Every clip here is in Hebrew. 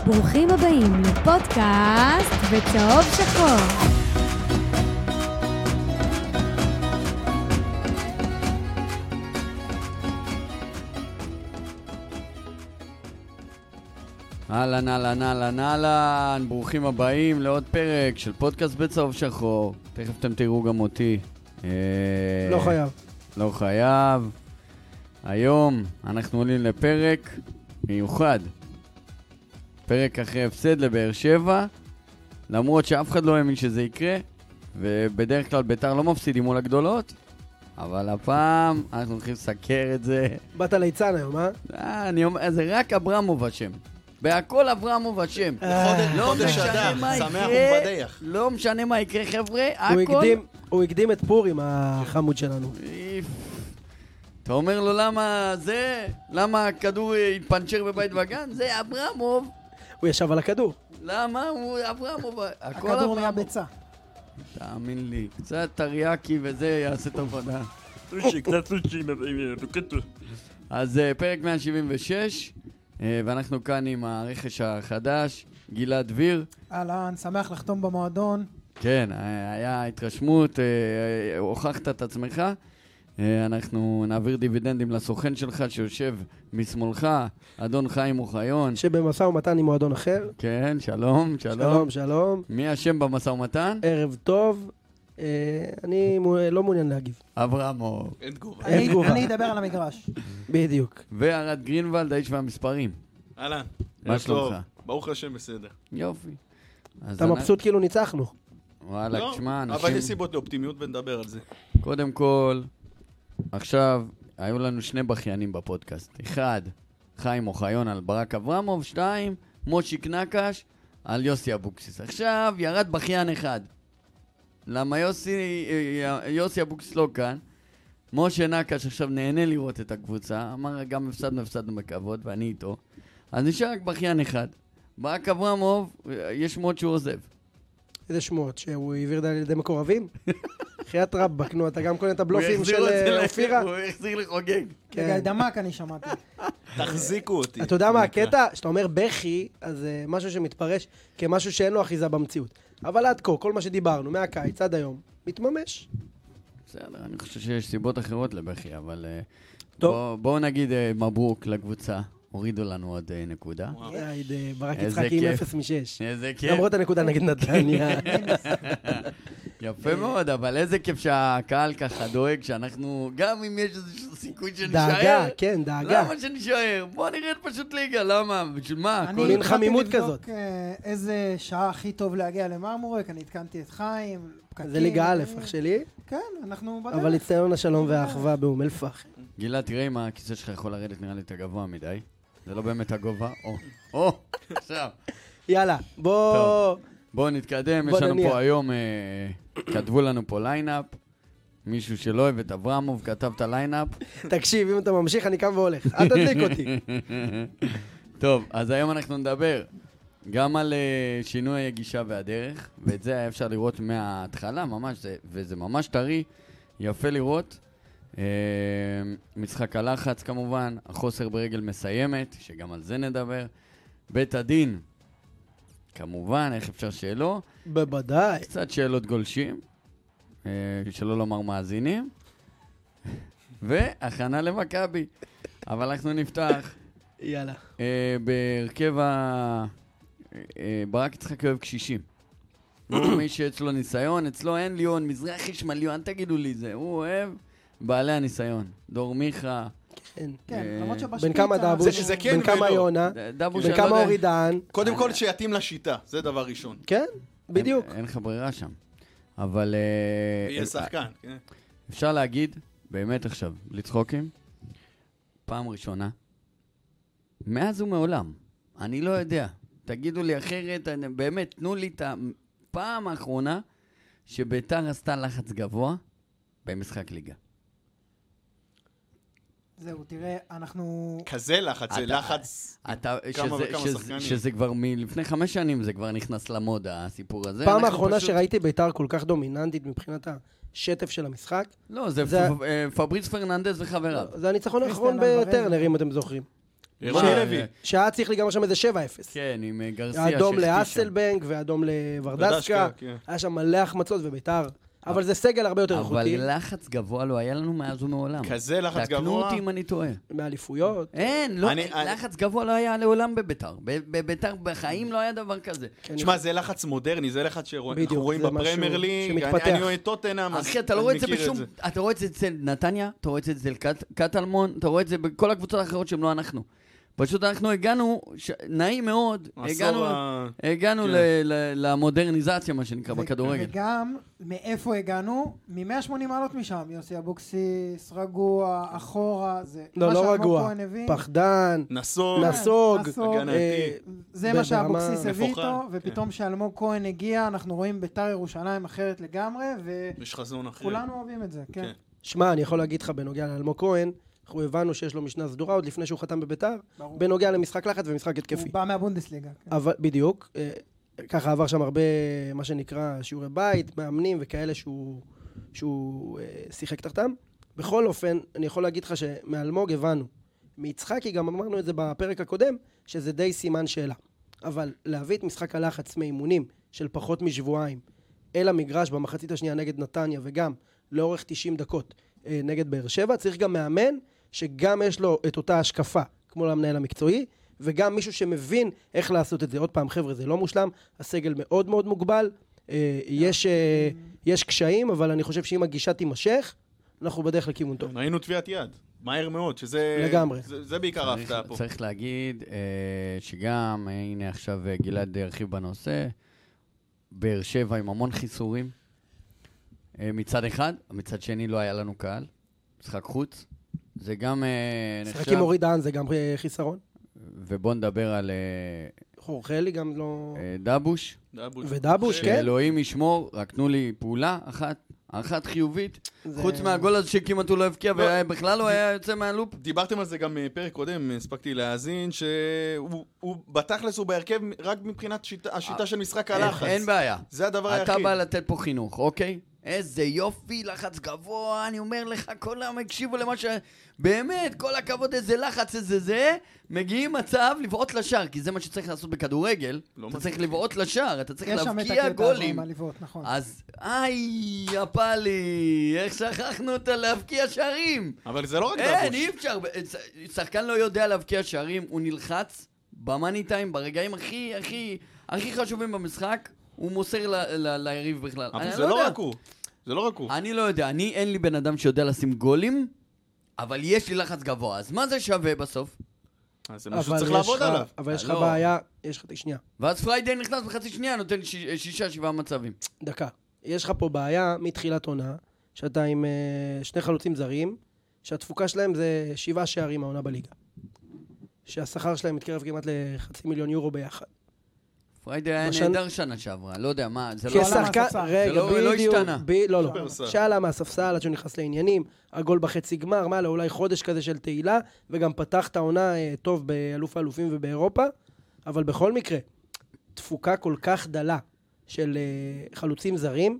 ברוכים הבאים לפודקאסט בצהוב שחור. אהלן, אהלן, אהלן, אהלן, ברוכים הבאים לעוד פרק של פודקאסט בצהוב שחור. תכף אתם תראו גם אותי. לא חייב. לא חייב. היום אנחנו עולים לפרק מיוחד. פרק אחרי הפסד לבאר שבע, למרות שאף אחד לא האמין שזה יקרה, ובדרך כלל בית"ר לא מפסידים מול הגדולות, אבל הפעם אנחנו הולכים לסקר את זה. באת ליצן היום, אני אומר, זה רק אברמוב אשם. בהכל אברמוב אשם. לא משנה מה יקרה, לא משנה מה יקרה, חבר'ה, הכל. הוא הקדים את פורים, החמוד שלנו. אתה אומר לו למה הכדור התפנצ'ר בבית וגן? זה אברמוב. הוא ישב על הכדור. למה? הוא אברמוב. הכדור נהיה ביצה. תאמין לי, קצת טריאקי וזה יעשה את העבודה. קצת סושי. אז פרק 176, ואנחנו כאן עם הרכש החדש, גלעד דביר. אהלן, שמח לחתום במועדון. כן, היה התרשמות, הוכחת את עצמך. אנחנו נעביר דיבידנדים לסוכן שלך שיושב משמאלך, אדון חיים אוחיון. שבמשא ומתן עם מועדון אחר. כן, שלום, שלום. שלום, שלום. מי השם במשא ומתן? ערב טוב. אני לא מעוניין להגיב. אברמוב. אין תגובה. אני אדבר על המגרש. בדיוק. וערד גרינוולד, האיש והמספרים. אהלן. מה שלומך? ברוך השם בסדר. יופי. אתה מבסוט כאילו ניצחנו. וואלה, תשמע, אנשים... אבל יש סיבות לאופטימיות ונדבר על זה. קודם כל, עכשיו, היו לנו שני בכיינים בפודקאסט. אחד, חיים אוחיון על ברק אברמוב, 2, מושיק נקש על יוסי אבוקסיס. עכשיו, ירד בכיין אחד. למה יוסי אבוקסיס לא כאן? משה נקש עכשיו נהנה לראות את הקבוצה, אמר גם הפסדנו בכבוד, ואני איתו. אז נשאר רק בכיין אחד. ברק אברמוב, יש שמות שהוא עוזב. איזה שמות? שהוא העביר לידי מקורבים? חיית רבק, נו, אתה גם קונה את הבלופים של אופירה? הוא החזיר לחוגג. רגע, דמק אני שמעתי. תחזיקו אותי. אתה יודע מה הקטע? שאתה אומר בכי, אז משהו שמתפרש כמשהו שאין לו אחיזה במציאות. אבל עד כה, כל מה שדיברנו, מהקיץ עד היום, מתממש. בסדר, אני חושב שיש סיבות אחרות לבכי, אבל טוב. בואו נגיד מברוק לקבוצה. הורידו לנו עוד נקודה. ברק יצחקי עם 0-6. איזה כיף. למרות הנקודה נגד נתניה. יפה מאוד, אבל איזה כיף שהקהל ככה דואג שאנחנו, גם אם יש איזשהו סיכוי שנשאר. דאגה, כן, דאגה. למה שנשאר? בוא נרד פשוט ליגה, למה? בשביל מה? מין חמימות כזאת. אני התחלתי לבדוק איזה שעה הכי טוב להגיע למרמורק, אני התקנתי את חיים. זה ליגה א', אח שלי. כן, אנחנו בדרך. אבל הצטיון השלום והאחווה באום אל-פחם. גלעד, תראה אם הכיסא שלך יכול לרדת, נראה לי את הגבוה מדי. זה לא באמת הגובה. עכשיו. יאללה, בואו נתקדם, יש לנו פה היום, כתבו לנו פה ליינאפ, מישהו שלא אוהב את אברמוב, כתב את הליינאפ. תקשיב, אם אתה ממשיך, אני קם והולך. אל תדליק אותי. טוב, אז היום אנחנו נדבר גם על שינוי הגישה והדרך, ואת זה היה אפשר לראות מההתחלה ממש, וזה ממש טרי, יפה לראות. משחק הלחץ כמובן, החוסר ברגל מסיימת, שגם על זה נדבר. בית הדין, כמובן, איך אפשר שלא? בוודאי. קצת שאלות גולשים, שלא לומר מאזינים, והכנה למכבי. אבל אנחנו נפתח. יאללה. בהרכב ברק יצחק אוהב קשישים. מי שאצלו ניסיון, אצלו אין ליון, מזרחי שמליון, תגידו לי זה, הוא אוהב בעלי הניסיון. דור מיכה. כן, למרות שבשפיצה... בין כמה דבוש, בין כמה יונה, בין כמה אורידן. קודם כל שיתאים לשיטה, זה דבר ראשון. כן, בדיוק. אין לך ברירה שם. אבל... יהיה שחקן, כן. אפשר להגיד, באמת עכשיו, לצחוקים, פעם ראשונה, מאז ומעולם, אני לא יודע, תגידו לי אחרת, באמת, תנו לי את הפעם האחרונה שביתר עשתה לחץ גבוה במשחק ליגה. זהו, תראה, אנחנו... כזה לחץ, זה לחץ כמה וכמה שחקנים. שזה כבר מלפני 5 שנים, זה כבר נכנס למודה, הסיפור הזה. פעם האחרונה שראיתי ביתר כל כך דומיננטית מבחינת השטף של המשחק. לא, זה פבריץ פרננדס וחבריו. זה הניצחון האחרון בטרנר, אם אתם זוכרים. שהיה צריך להיגמר שם איזה 7-0. כן, עם גרסיה. אדום לאסלבנק ואדום לוורדסקה. היה שם מלא החמצות וביתר. אבל זה סגל הרבה יותר איכותי. אבל לחץ גבוה לא היה לנו מאז ומעולם. כזה לחץ גבוה? תקנו אותי אם אני טועה. מאליפויות? אין, לא, לחץ גבוה לא היה לעולם בביתר. בביתר בחיים לא היה דבר כזה. תשמע, זה לחץ מודרני, זה לחץ שאנחנו רואים בפרמייר ליג. אני רואה טוטנהאם, אחי, אתה לא רואה את זה בשום... אתה רואה את זה אצל נתניה, אתה רואה את זה אצל קטלמון, אתה רואה את זה בכל הקבוצות האחרות שהם לא אנחנו. פשוט אנחנו הגענו, נעים מאוד, הגענו למודרניזציה, מה שנקרא, בכדורגל. וגם, מאיפה הגענו? מ-180 מעלות משם, יוסי אבוקסיס, רגוע, אחורה, זה לא רגוע, פחדן, נסוג, זה מה שאבוקסיס הביא איתו, ופתאום שאלמוג כהן הגיע, אנחנו רואים ביתר ירושלים אחרת לגמרי, וכולנו אוהבים את זה, כן. שמע, אני יכול להגיד לך בנוגע לאלמוג כהן, אנחנו הבנו שיש לו משנה סדורה עוד לפני שהוא חתם בביתר, בנוגע למשחק לחץ ומשחק התקפי. הוא בא מהבונדסליגה. אבל, בדיוק, ככה עבר שם הרבה, מה שנקרא, שיעורי בית, מאמנים וכאלה שהוא שיחק תחתם. בכל אופן, אני יכול להגיד לך שמאלמוג הבנו. מיצחקי גם אמרנו את זה בפרק הקודם, שזה די סימן שאלה. אבל להביא את משחק הלחץ מאימונים של פחות משבועיים, אל המגרש במחצית השנייה נגד נתניה, וגם לאורך 90 דקות נגד באר שבע, צריך גם מאמן שגם יש לו את אותה השקפה, כמו למנהל המקצועי, וגם מישהו שמבין איך לעשות את זה. עוד פעם, חבר'ה, זה לא מושלם, הסגל מאוד מאוד מוגבל, יש קשיים, אבל אני חושב שאם הגישה תימשך, אנחנו בדרך לכיוון טוב. ראינו תביעת יד, מהר מאוד, שזה... לגמרי. זה בעיקר ההפתעה פה. צריך להגיד שגם, הנה עכשיו גלעד הרחיב בנושא, באר שבע עם המון חיסורים, מצד אחד, מצד שני לא היה לנו קהל, משחק חוץ, זה גם נחשב... משחק עם אורי דהן זה גם חיסרון. ובוא נדבר על... חורחלי גם לא... דבוש. ודבוש, כן. אלוהים ישמור, רק תנו לי פעולה אחת חיובית, חוץ מהגול הזה שכמעט הוא לא הבקיע, ובכלל הוא היה יוצא מהלופ. דיברתם על זה גם פרק קודם, הספקתי להאזין, שהוא בתכלס הוא בהרכב רק מבחינת השיטה של משחק הלחץ. אין בעיה. זה הדבר היחיד. אתה בא לתת פה חינוך, אוקיי? איזה יופי, לחץ גבוה, אני אומר לך, כל העם הקשיבו למה ש... באמת, כל הכבוד, איזה לחץ, איזה זה, מגיעים מצב לבעוט לשער, כי זה מה שצריך לעשות בכדורגל, אתה צריך לבעוט לשער, אתה צריך להבקיע גולים. אז, יפלי, איך שכחנו אותה להבקיע שערים? אבל זה לא רק דבוש. אין, אי אפשר, שחקן לא יודע להבקיע שערים, הוא נלחץ במאני טיים, ברגעים הכי חשובים במשחק, הוא מוסר ליריב בכלל. אבל זה לא רק הוא. זה לא רק הוא. אני לא יודע, אין לי בן אדם שיודע לשים גולים, אבל יש לי לחץ גבוה, אז מה זה שווה בסוף? אז זה משהו שצריך לעבוד עליו. אבל יש לך בעיה, יש לך שנייה. ואז פריידי נכנס בחצי שנייה, נותן 6-7 מצבים. דקה. יש לך פה בעיה מתחילת עונה, שאתה עם שני חלוצים זרים, שהתפוקה שלהם זה 7 שערים העונה בליגה. שהשכר שלהם מתקרב כמעט ל500,000 יורו ביחד. פריידי היה נהדר שנה שעברה, לא יודע מה, זה לא השתנה. לא. שאלה מהספסל עד שהוא נכנס לעניינים, הגול בחצי גמר, מה, אולי חודש כזה של תהילה, וגם פתח את העונה טוב באלוף האלופים ובאירופה, אבל בכל מקרה, תפוקה כל כך דלה של חלוצים זרים,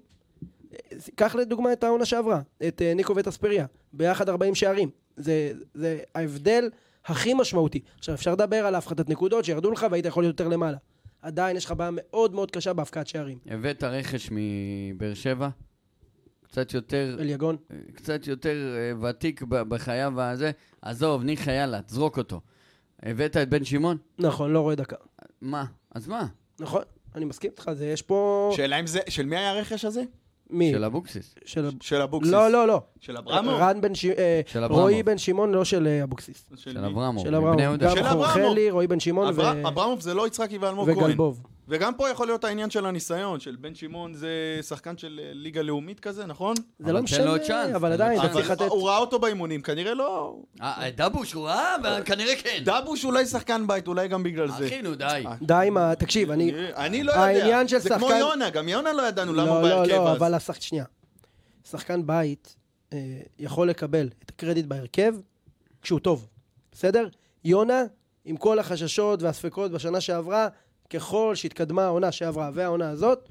קח לדוגמה את העונה שעברה, את ניקו וטספריה, ביחד 40 שערים. זה ההבדל הכי משמעותי. עכשיו, אפשר לדבר על הפחתת נקודות שירדו לך והיית יכול להיות יותר למעלה. עדיין יש לך בעיה מאוד מאוד קשה בהפקעת שערים. הבאת רכש מבאר שבע, קצת יותר... אליגון. קצת יותר ותיק בחייו הזה. עזוב, ניחא יאללה, תזרוק אותו. הבאת את בן שמעון? נכון, לא רואה דקה. מה? אז מה? נכון, אני מסכים איתך, זה יש פה... שאלה אם זה... של מי היה הרכש הזה? מי? של אבוקסיס. של אבוקסיס. לא. של אברמוב? רועי בן שמעון, לא של אבוקסיס. של אברמוב. של אברמוב. גם חורחלי, רועי בן שמעון אברמוב זה לא יצחקי ואלמוג כהן. וגלבוב. וגם פה יכול להיות העניין של הניסיון, של בן שמעון זה שחקן של ליגה לאומית כזה, נכון? זה לא משנה, אבל עדיין אתה צריך לתת... הוא ראה אותו באימונים, כנראה לא... דבוש הוא ראה? כנראה כן. דבוש אולי שחקן בית, אולי גם בגלל זה. אחי, נו, די. די מה, תקשיב, אני לא יודע. זה כמו יונה, גם יונה לא ידענו למה הוא בהרכב אז. לא, אבל שנייה. שחקן בית יכול לקבל את הקרדיט בהרכב כשהוא טוב. בסדר? יונה, עם כל החששות והספקות בשנה שעברה, ככל שהתקדמה העונה שעברה והעונה הזאת,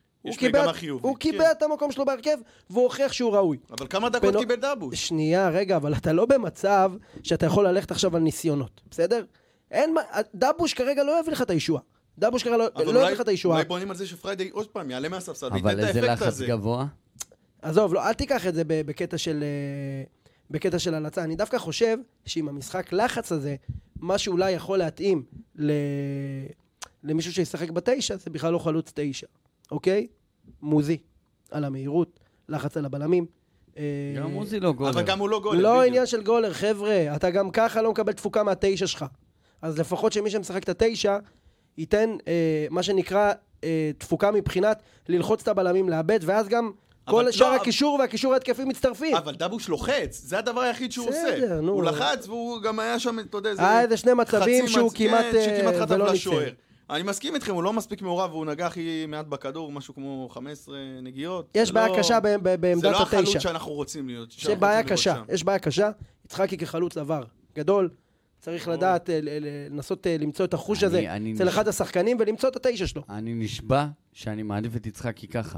הוא קיבל את המקום שלו בהרכב, והוא הוכיח שהוא ראוי. אבל כמה דקות קיבל דבוש? שנייה, רגע, אבל אתה לא במצב שאתה יכול ללכת עכשיו על ניסיונות, בסדר? דאבוש כרגע לא יביא לך את הישועה. דאבוש כרגע לא יביא לך את הישועה. אולי בונים על זה שפריידי עוד פעם יעלה מהספסל, אבל איזה לחץ גבוה? עזוב, לא, אל תיקח את זה בקטע של הלצה. אני דווקא חושב שעם המשחק לחץ הזה, מה שאולי יכול להתאים למישהו שישחק בתשע, זה בכלל לא חלוץ 9. אוקיי? מוזי. על המהירות, לחץ על הבלמים. גם מוזי לא גולר. אבל גם הוא לא גולר. לא עניין של גולר, חבר'ה. אתה גם ככה לא מקבל תפוקה מהתשע שלך. אז לפחות שמי שמשחק את התשע, ייתן מה שנקרא תפוקה מבחינת ללחוץ את הבלמים לאבד, ואז גם כל שאר הקישור והקישור ההתקפי מצטרפים. אבל דאבוש לוחץ, זה הדבר היחיד שהוא עושה. הוא לחץ והוא גם היה שם, אתה יודע, איזה שני מצבים שהוא כמעט חטף לשוער. אני מסכים איתכם, הוא לא מספיק מעורב, והוא נגע הכי מעט בכדור, משהו כמו 15 נגיעות. יש בעיה קשה בעמדת התשע. זה לא החלוץ שאנחנו רוצים להיות. יש בעיה קשה, יש בעיה קשה. יצחקי כחלוץ דבר גדול, צריך לדעת, לנסות למצוא את החוש הזה אצל אחד השחקנים ולמצוא את התשע שלו. אני נשבע שאני מעדיף את יצחקי ככה.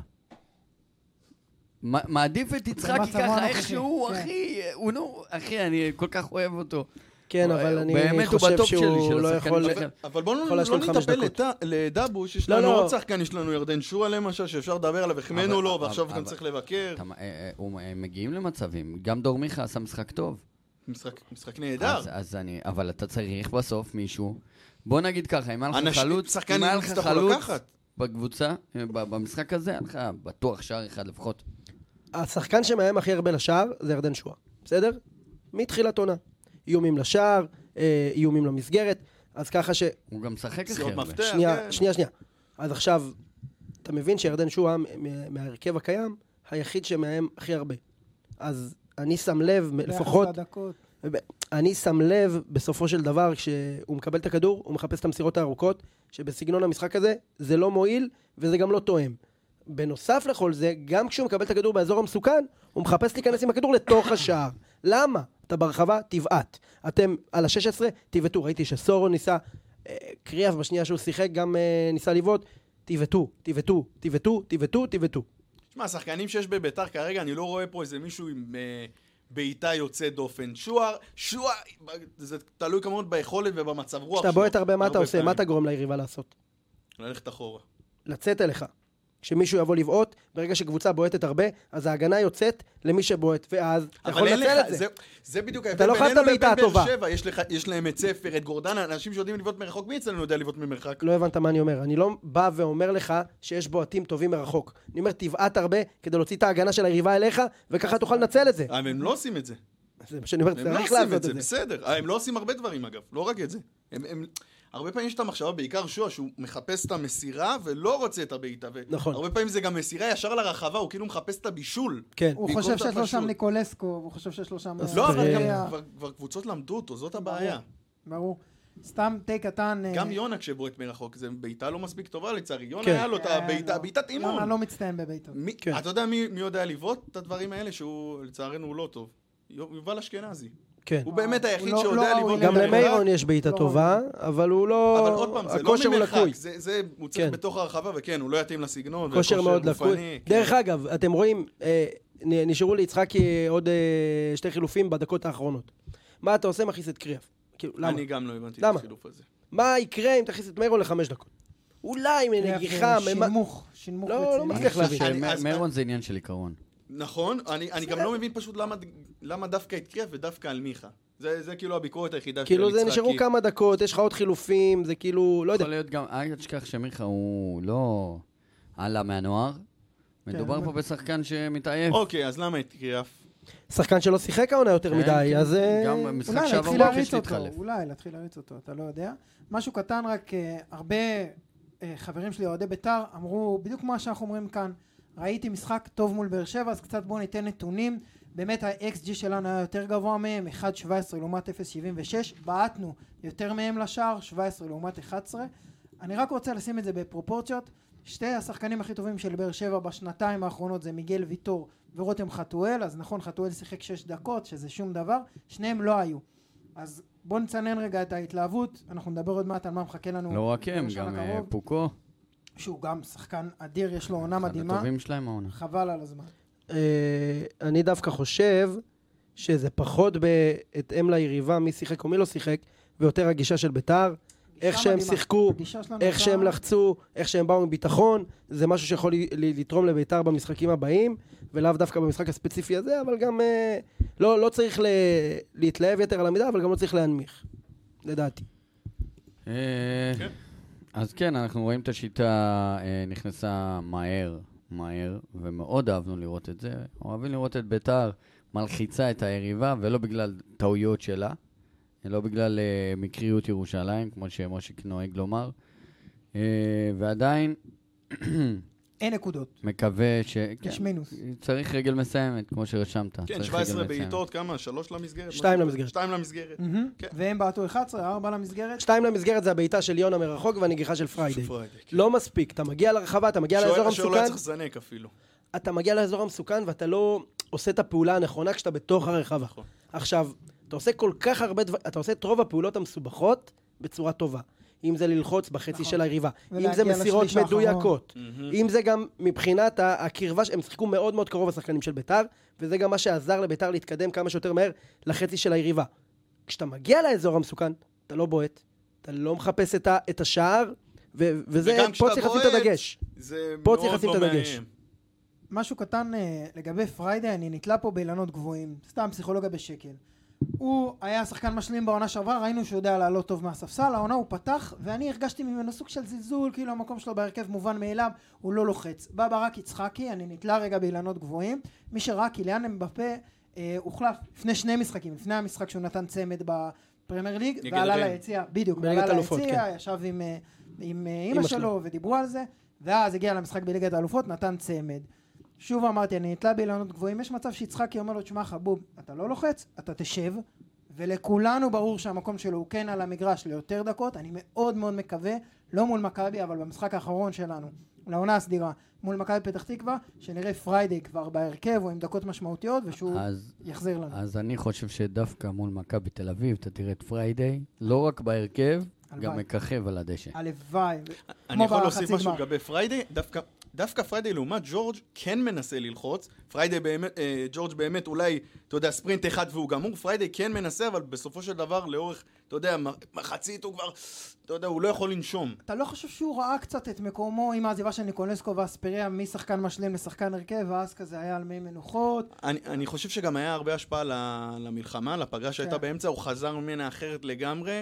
מעדיף את יצחקי ככה, איכשהו, אחי, אני כל כך אוהב אותו. כן, אבל אני חושב שהוא לא יכול... אבל בואו לא נטפל לדאבוש, יש לנו עוד שחקן, יש לנו ירדן שועה למשל, שאפשר לדבר עליו, החמנו לו, ועכשיו גם צריך לבקר. הם מגיעים למצבים, גם דור מיכה עשה משחק טוב. משחק נהדר. אבל אתה צריך בסוף מישהו, בוא נגיד ככה, אם היה לך חלוץ בקבוצה, במשחק הזה, היה לך בטוח שער אחד לפחות. השחקן שמהם הכי הרבה לשער זה ירדן שועה, בסדר? מתחילת עונה. איומים לשער, איומים למסגרת, אז ככה ש... הוא גם משחק הכי הרבה. שנייה. אז עכשיו, אתה מבין שירדן שועה מהרכב הקיים, היחיד שמהם הכי הרבה. אז אני שם לב, לפחות... אני שם לב בסופו של דבר, כשהוא מקבל את הכדור, הוא מחפש את המסירות הארוכות, שבסגנון המשחק הזה, זה לא מועיל, וזה גם לא תואם. בנוסף לכל זה, גם כשהוא מקבל את הכדור באזור המסוכן, הוא מחפש להיכנס עם הכדור לתוך השער. למה? אתה ברחבה, תבעט. אתם על ה-16, תבעטו. ראיתי שסורו ניסה, קריאף בשנייה שהוא שיחק, גם ניסה לבעוט. תבעטו. תשמע, השחקנים שיש בביתר כרגע, אני לא רואה פה איזה מישהו עם בעיטה יוצא דופן. שועה, זה תלוי כמובן ביכולת ובמצב רוח. כשאתה בועט הרבה, מה אתה עושה? מה אתה גורם ליריבה לעשות? ללכת אחורה. לצאת אליך. כשמישהו יבוא לבעוט, ברגע שקבוצה בועטת הרבה, אז ההגנה יוצאת למי שבועט, ואז אתה יכול לנצל את זה. זה בדיוק אתה לא חייב את הבעיטה הטובה. יש להם את ספר, את גורדנה, אנשים שיודעים לבעוט מרחוק, מי אצלנו יודע לבעוט ממרחק? לא הבנת מה אני אומר. אני לא בא ואומר לך שיש בועטים טובים מרחוק. אני אומר, תבעט הרבה כדי להוציא את ההגנה של היריבה אליך, וככה תוכל לנצל את זה. הם לא עושים את זה. זה מה שאני אומר, צריך לעשות את זה. בסדר. הם לא עושים הרבה דברים, אגב. לא רק את זה. הרבה פעמים יש את המחשבה, בעיקר שועה, שהוא מחפש את המסירה ולא רוצה את הבעיטה. נכון. הרבה פעמים זה גם מסירה ישר לרחבה, הוא כאילו מחפש את הבישול. כן. הוא חושב שיש לו שם ניקולסקו, הוא חושב שיש לו שם... לא, אבל כבר קבוצות למדו אותו, זאת הבעיה. ברור. סתם תה קטן... גם יונה כשבועט מרחוק, זה בעיטה לא מספיק טובה לצערי. יונה היה לו את הבעיטה, בעיטת אימון. יונה לא מצטיין בביתו. אתה יודע מי יודע לבעוט את הדברים האלה, שהוא לצערנו הוא לא טוב? יובל אשכנזי. כן. הוא באמת היחיד שיודע לבעוט. גם למיירון יש בעיטה טובה, אבל הוא לא... אבל עוד פעם, זה לא ממרחק, זה מוצא בתוך הרחבה, וכן, הוא לא יתאים לסגנון. כושר מאוד לקוי. דרך אגב, אתם רואים, נשארו ליצחקי עוד שתי חילופים בדקות האחרונות. מה אתה עושה? מכניס את קריאף. אני גם לא הבנתי את החילוף הזה. מה יקרה אם תכניס את מיירון ל5 דקות? אולי מנגיחה... שינמוך לא מצליח להבין. מיירון זה עניין של עיקרון. נכון, אני גם לא מבין פשוט למה דווקא את קריאף ודווקא על מיכה. זה כאילו הביקורת היחידה של כאילו זה נשארו כמה דקות, יש לך עוד חילופים, זה כאילו, לא יודע. יכול להיות גם, אל תשכח שמיכה הוא לא עלה מהנוער. מדובר פה בשחקן שמתעייף. אוקיי, אז למה את קריאף? שחקן שלא שיחק העונה יותר מדי, אז... גם משחק אולי שעבר להתחיל להריץ אותו, אולי להתחיל להריץ אותו, אתה לא יודע. משהו קטן רק, הרבה חברים שלי, אוהדי בית"ר, אמרו, בדיוק מה שאנחנו אומרים כאן, ראיתי משחק טוב מול באר שבע, אז קצת בואו ניתן נתונים. באמת ה-XG שלנו היה יותר גבוה מהם, 1.17 לעומת 0.76. בעטנו יותר מהם לשער, 17 לעומת 11. אני רק רוצה לשים את זה בפרופורציות. שתי השחקנים הכי טובים של באר שבע בשנתיים האחרונות זה מיגל ויטור ורותם חתואל. אז נכון, חתואל שיחק 6 דקות, שזה שום דבר. שניהם לא היו. אז בואו נצנן רגע את ההתלהבות. אנחנו נדבר עוד מעט על מה מחכה לנו. לא רק הם, גם פוקו. שהוא גם שחקן אדיר, יש לו עונה מדהימה. אחד הטובים שלהם העונה. חבל על הזמן. אני דווקא חושב שזה פחות בהתאם ליריבה, מי שיחק או מי לא שיחק, ויותר הגישה של ביתר. איך שהם שיחקו, איך שהם לחצו, איך שהם באו מביטחון, זה משהו שיכול לתרום לביתר במשחקים הבאים, ולאו דווקא במשחק הספציפי הזה, אבל גם לא צריך להתלהב יותר על המידה, אבל גם לא צריך להנמיך, לדעתי. אז כן, אנחנו רואים את השיטה נכנסה מהר, ומאוד אהבנו לראות את זה. אוהבים לראות את ביתר מלחיצה את היריבה, ולא בגלל טעויות שלה, לא בגלל מקריות ירושלים, כמו שמושיק נוהג לומר. ועדיין אין נקודות. מקווה ש... יש מינוס. צריך רגל מסיימת, כמו שרשמת. כן, 17 בעיטות, כמה? 3 למסגרת? 2 למסגרת. 2 למסגרת. והם בעטו 11, 4 למסגרת. 2 למסגרת זה הבעיטה של יונה מרחוק והנגיחה של פריידי. לא מספיק, אתה מגיע לרחבה, אתה מגיע לאזור המסוכן. שלא צריך לזנק אפילו. אתה מגיע לאזור המסוכן ואתה לא עושה את הפעולה הנכונה כשאתה בתוך הרחבה. עכשיו, אתה עושה כל כך הרבה דברים, אתה עושה את רוב הפעולות המסובכות בצורה טובה. אם זה ללחוץ בחצי של היריבה, אם זה מסירות מדויקות, אם זה גם מבחינת הקרבה, הם שיחקו מאוד מאוד קרוב השחקנים של ביתר, וזה גם מה שעזר לביתר להתקדם כמה שיותר מהר לחצי של היריבה. כשאתה מגיע לאזור המסוכן, אתה לא בועט, אתה לא מחפש את השער, וזה, פה צריך לשים את הדגש. פה צריך לשים את הדגש. משהו קטן לגבי פריידי, אני נתלה פה באילנות גבוהים, סתם פסיכולוגיה בשקל. הוא היה שחקן משלים בעונה שעברה, ראינו שהוא יודע לעלות טוב מהספסל, העונה הוא פתח, ואני הרגשתי ממנו סוג של זלזול, כאילו המקום שלו בהרכב מובן מאליו, הוא לא לוחץ. בא ברק יצחקי, אני נתלה רגע באילנות גבוהים, מי שראה קיליאן אמבפה הוחלף לפני 2 משחקים, לפני המשחק שהוא נתן צמד בפרמייר ליג, ועלה ליציאה, בדיוק, ועלה ליציאה, ישב עם אמא שלו ודיברו על זה, ואז הגיע למשחק בליגת האלופות, נתן צמד. שוב אמרתי, אני נתלה באילנות גבוהים, יש מצב שיצחקי אומר לו, תשמע חבוב, אתה לא לוחץ, אתה תשב, ולכולנו ברור שהמקום שלו הוא כן על המגרש ליותר דקות, אני מאוד מאוד מקווה, לא מול מכבי, אבל במשחק האחרון שלנו, לעונה הסדירה, מול מכבי פתח תקווה, שנראה פריידי כבר בהרכב, או עם דקות משמעותיות, ושהוא יחזיר לנו. אז אני חושב שדווקא מול מכבי תל אביב, אתה תראה את פריידי, לא רק בהרכב, גם מככב על הדשא. הלוואי. אני יכול להוסיף משהו לגבי פריידי, דווקא פריידי לעומת ג'ורג' כן מנסה ללחוץ, ג'ורג' באמת אולי, אתה יודע, ספרינט אחד והוא גמור, פריידי כן מנסה, אבל בסופו של דבר לאורך, אתה יודע, מחצית הוא כבר, אתה יודע, הוא לא יכול לנשום. אתה לא חושב שהוא ראה קצת את מקומו עם העזיבה של ניקולסקו ואספריה משחקן משלים לשחקן הרכב, ואז כזה היה על מי מנוחות? אני חושב שגם היה הרבה השפעה למלחמה, לפגרה שהייתה באמצע, הוא חזר ממנה אחרת לגמרי,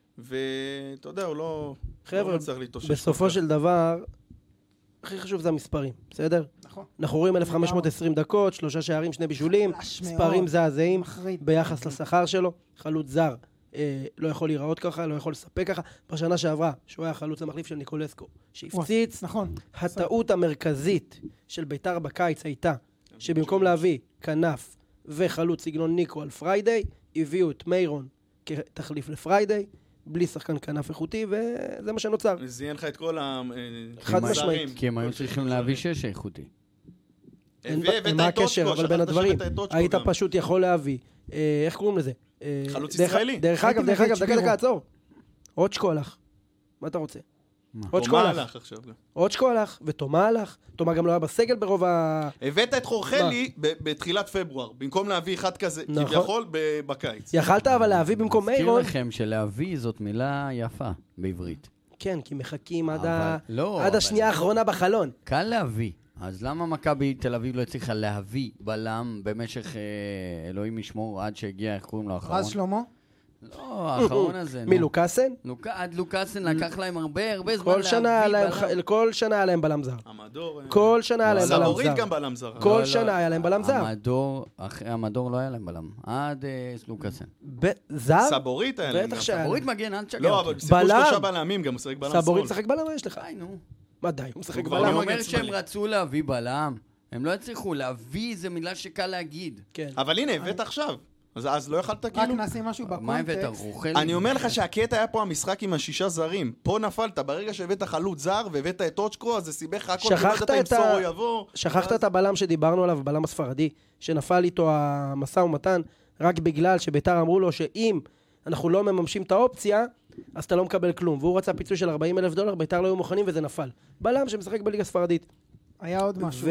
ואתה יודע, הוא לא צריך להתאושש. בסופו של דבר, הכי חשוב זה המספרים, בסדר? נכון. אנחנו רואים 1520 דקות, 3 שערים, 2 בישולים, מספרים זעזעים ביחס לשכר שלו. חלוץ זר לא יכול להיראות ככה, לא יכול לספק ככה. בשנה שעברה, שהוא היה חלוץ המחליף של ניקולסקו, שהפציץ. נכון. הטעות המרכזית של ביתר בקיץ הייתה, שבמקום להביא כנף וחלוץ סגנון ניקו על פריידי, הביאו את מיירון כתחליף לפריידי, בלי שחקן כנף איכותי, וזה מה שנוצר. זיין לך את כל חד משמעית. כי הם היו צריכים להביא 6 איכותי. מה הקשר, אבל בין הדברים, היית פשוט יכול להביא. איך קוראים לזה? חלוץ ישראלי. דרך אגב, דקה, עצור. רוצ'קו הלך. מה אתה רוצה? רוצ'קו הלך. רוצ'קו הלך, ותומה הלך. תומה גם לא היה בסגל ברוב הבאת את חורחלי בתחילת פברואר, במקום להביא אחד כזה, כביכול בקיץ. יכלת אבל להביא במקום מיירון. מזכיר לכם שלהביא זאת מילה יפה בעברית. כן, כי מחכים עד השנייה האחרונה בחלון. קל להביא. אז למה מכבי תל אביב לא הצליחה להביא בלם במשך אלוהים ישמור עד שהגיע, איך קוראים לו האחרון? רז שלמה? לא, האחרון הזה. מי, לוקאסן? עד לוקאסן לקח להם הרבה זמן כל שנה היה להם בלם זר. המדור. כל שנה היה להם בלם זר. סבורית גם בלם זר. כל שנה היה להם בלם זר. אחרי המדור לא היה להם בלם. עד לוקאסן. זר? סבורית היה להם. סבורית מגן עד שגר. לא, אבל סיפור 3 בלמים גם, הוא שחק בלם שמאל. סבורית שחק בלם, יש לך? נו. מה די, הוא משחק בלם. בלם. אני אומר שהם רצו להביא בלם. הם לא הצליחו. להביא זה מילה שקל להגיד. אבל הנה, הבאת עכשיו. אז לא יכלת כאילו... רק נשים משהו בקונטקסט. אני אומר לך שהקטע היה פה המשחק עם 6 זרים. פה נפלת, ברגע שהבאת חלוץ זר והבאת את אוצ'קו, אז זה סיבך לך הכל, שכחת את הבלם שדיברנו עליו, בלם הספרדי, שנפל איתו המשא ומתן, רק בגלל שביתר אמרו לו שאם אנחנו לא מממשים את האופציה, אז אתה לא מקבל כלום. והוא רצה פיצוי של $40,000, ביתר לא היו מוכנים וזה נפל. בלם שמשחק בליגה הספרדית. היה עוד משהו.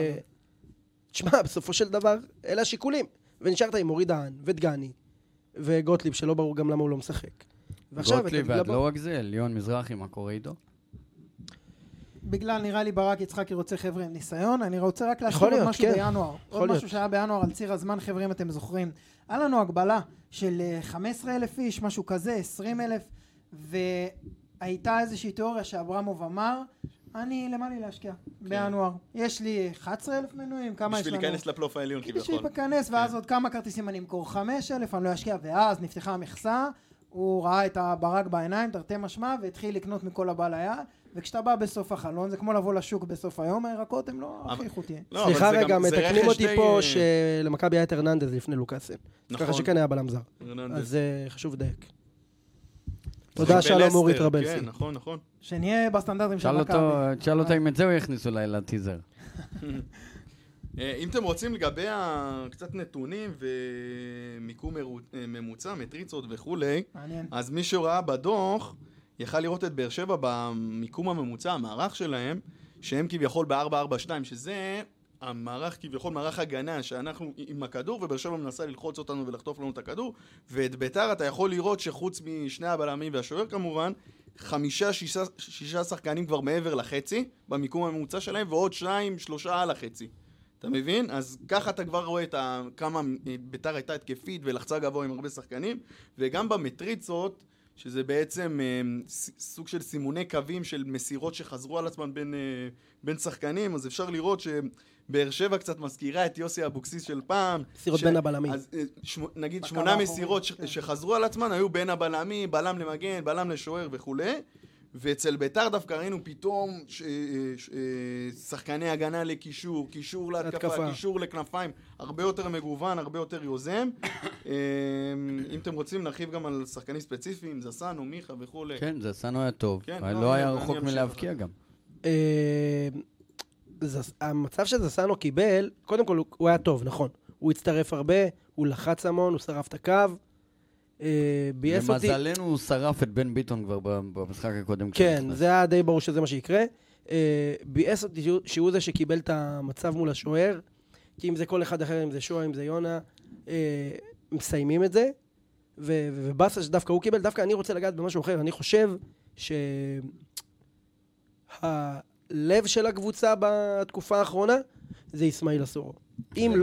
תשמע, בסופו של דבר, אלה השיקולים. ונשארת עם אורי דהן ודגני וגוטליב, שלא ברור גם למה הוא לא משחק. ועכשיו גוטליב, ועד לא רק זה, ליאון מזרחי, מה קורה איתו? בגלל נראה לי ברק יצחקי רוצה חבר'ה עם ניסיון, אני רוצה רק להשאיר יכול עוד להיות, משהו כן. בינואר. יכול עוד להיות. משהו שהיה בינואר על ציר הזמן, חבר'ה, אם אתם זוכרים. היה לנו הגבלה של 15,000 איש, משהו כזה, 20,000, והייתה איזושהי תיאוריה שאברמוב אמר, למה לי להשקיע בינואר? יש לי 11,000 מנויים, כמה יש לנו? בשביל להיכנס לפלייאוף העליון כביכול. בשביל להיכנס, ואז עוד כמה כרטיסים אני אמכור 5,000, אני לא אשקיע, ואז נפתחה המכסה, הוא ראה את הברק בעיניים, תרתי משמע, והתחיל לקנות מכל הבא ליד, וכשאתה בא בסוף החלון, זה כמו לבוא לשוק בסוף היום, הירקות הם לא הכי איכותיים. סליחה רגע, מתקנים אותי פה שלמכבי היה את הרננדז לפני לוקאסן. ככה שכן היה בלם זר. אז חשוב דייק. תודה שלום אורי טרבלסי. כן, נכון, נכון. שנהיה בסטנדרטים של מכבי. תשאל אותה אם את זה הוא יכניסו אולי לטיזר. אם אתם רוצים לגבי קצת נתונים ומיקום ממוצע, מטריצות וכולי, אז מי שראה בדוח יכל לראות את באר שבע במיקום הממוצע, המערך שלהם, שהם כביכול ב-4-4-2, שזה המערך כביכול מערך הגנה, שאנחנו עם הכדור, ובאר שבע מנסה ללחוץ אותנו ולחטוף לנו את הכדור, ואת ביתר אתה יכול לראות שחוץ משני הבלמים והשוער כמובן, 5-6 שחקנים כבר מעבר לחצי, במיקום הממוצע שלהם, ועוד 2-3 על החצי. אתה מבין? אז ככה אתה כבר רואה כמה ביתר הייתה התקפית ולחצה גבוה עם הרבה שחקנים, וגם במטריצות, שזה בעצם סוג של סימוני קווים של מסירות שחזרו על עצמן בין שחקנים, אז אפשר לראות שבאר שבע קצת מזכירה את יוסי אבוקסיס של פעם. מסירות בין הבלמים. אז נגיד 8 מסירות שחזרו על עצמן, היו בין הבלמים, בלם למגן, בלם לשוער וכו'. ואצל ביתר דווקא ראינו פתאום שחקני הגנה לקישור, קישור להתקפה, קישור לכנפיים, הרבה יותר מגוון, הרבה יותר יוזם. אם אתם רוצים נרחיב גם על שחקנים ספציפיים, זסנו, מיכה וכו'. כן, זסנו היה טוב, לא היה רחוק מלהבקיע גם. המצב שזסנו קיבל, קודם כל הוא היה טוב, נכון. הוא הצטרף הרבה, הוא לחץ המון, הוא שרף את הקו. למזלנו הוא שרף את בן ביטון כבר במשחק הקודם. כן, זה היה די ברור שזה מה שיקרה. ביאס אותי שהוא זה שקיבל את המצב מול השוער, כי אם זה כל אחד אחר, אם זה שואה, אם זה יונה, מסיימים את זה, ובאסה שדווקא הוא קיבל, דווקא אני רוצה לגעת במשהו אחר. אני חושב שהלב של הקבוצה בתקופה האחרונה זה אסמאעיל סורו. אם